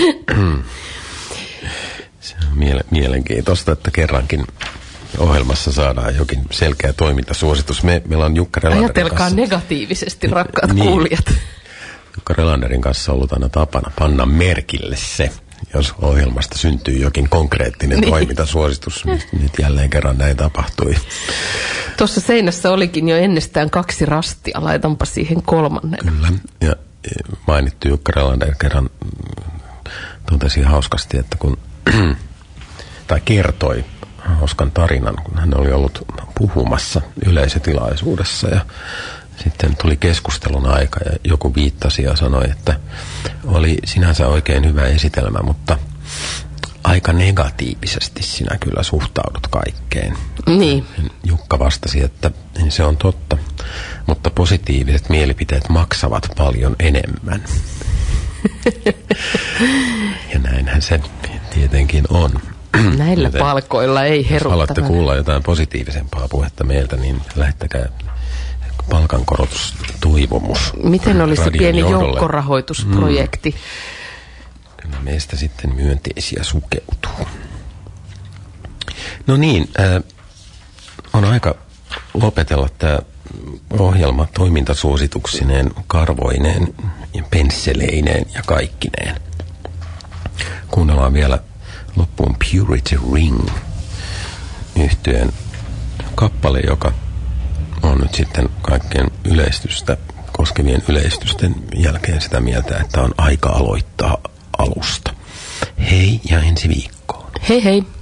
se on miele- mielenkiintoista, että kerrankin ohjelmassa saadaan jokin selkeä toimintasuositus. Me, meillä on Jukka Relanderin Ajatelkaa kanssa, negatiivisesti, rakkaat niin, kuulijat. Jukka Relanderin kanssa on ollut aina tapana panna merkille se, jos ohjelmasta syntyy jokin konkreettinen niin. toimintasuositus. Nyt jälleen kerran näin tapahtui. Tuossa seinässä olikin jo ennestään kaksi rastia. Laitanpa siihen kolmannen. Kyllä. Ja mainittu Jukka Relander kerran totesi hauskasti, että kun tai kertoi hauskan tarinan, kun hän oli ollut puhumassa yleisötilaisuudessa ja sitten tuli keskustelun aika ja joku viittasi ja sanoi, että oli sinänsä oikein hyvä esitelmä, mutta aika negatiivisesti sinä kyllä suhtaudut kaikkeen. Niin. Jukka vastasi, että se on totta, mutta positiiviset mielipiteet maksavat paljon enemmän. Ja näinhän se tietenkin on. Näillä Joten, palkoilla ei heruttava. Jos haluatte kuulla jotain positiivisempaa puhetta meiltä, niin lähettäkää palkankorotustoivomus. Miten oli se pieni joukkorahoitusprojekti? Mm. Kyllä meistä sitten myönteisiä sukeutuu. No niin, äh, on aika lopetella tämä ohjelma toimintasuosituksineen, karvoineen ja pensseleineen ja kaikkineen. Kuunnellaan vielä loppuun Purity Ring -yhtyeen kappale, joka on nyt sitten kaikkien yleistystä koskevien yleistysten jälkeen sitä mieltä, että on aika aloittaa alusta. Hei ja ensi viikkoon. Hei hei.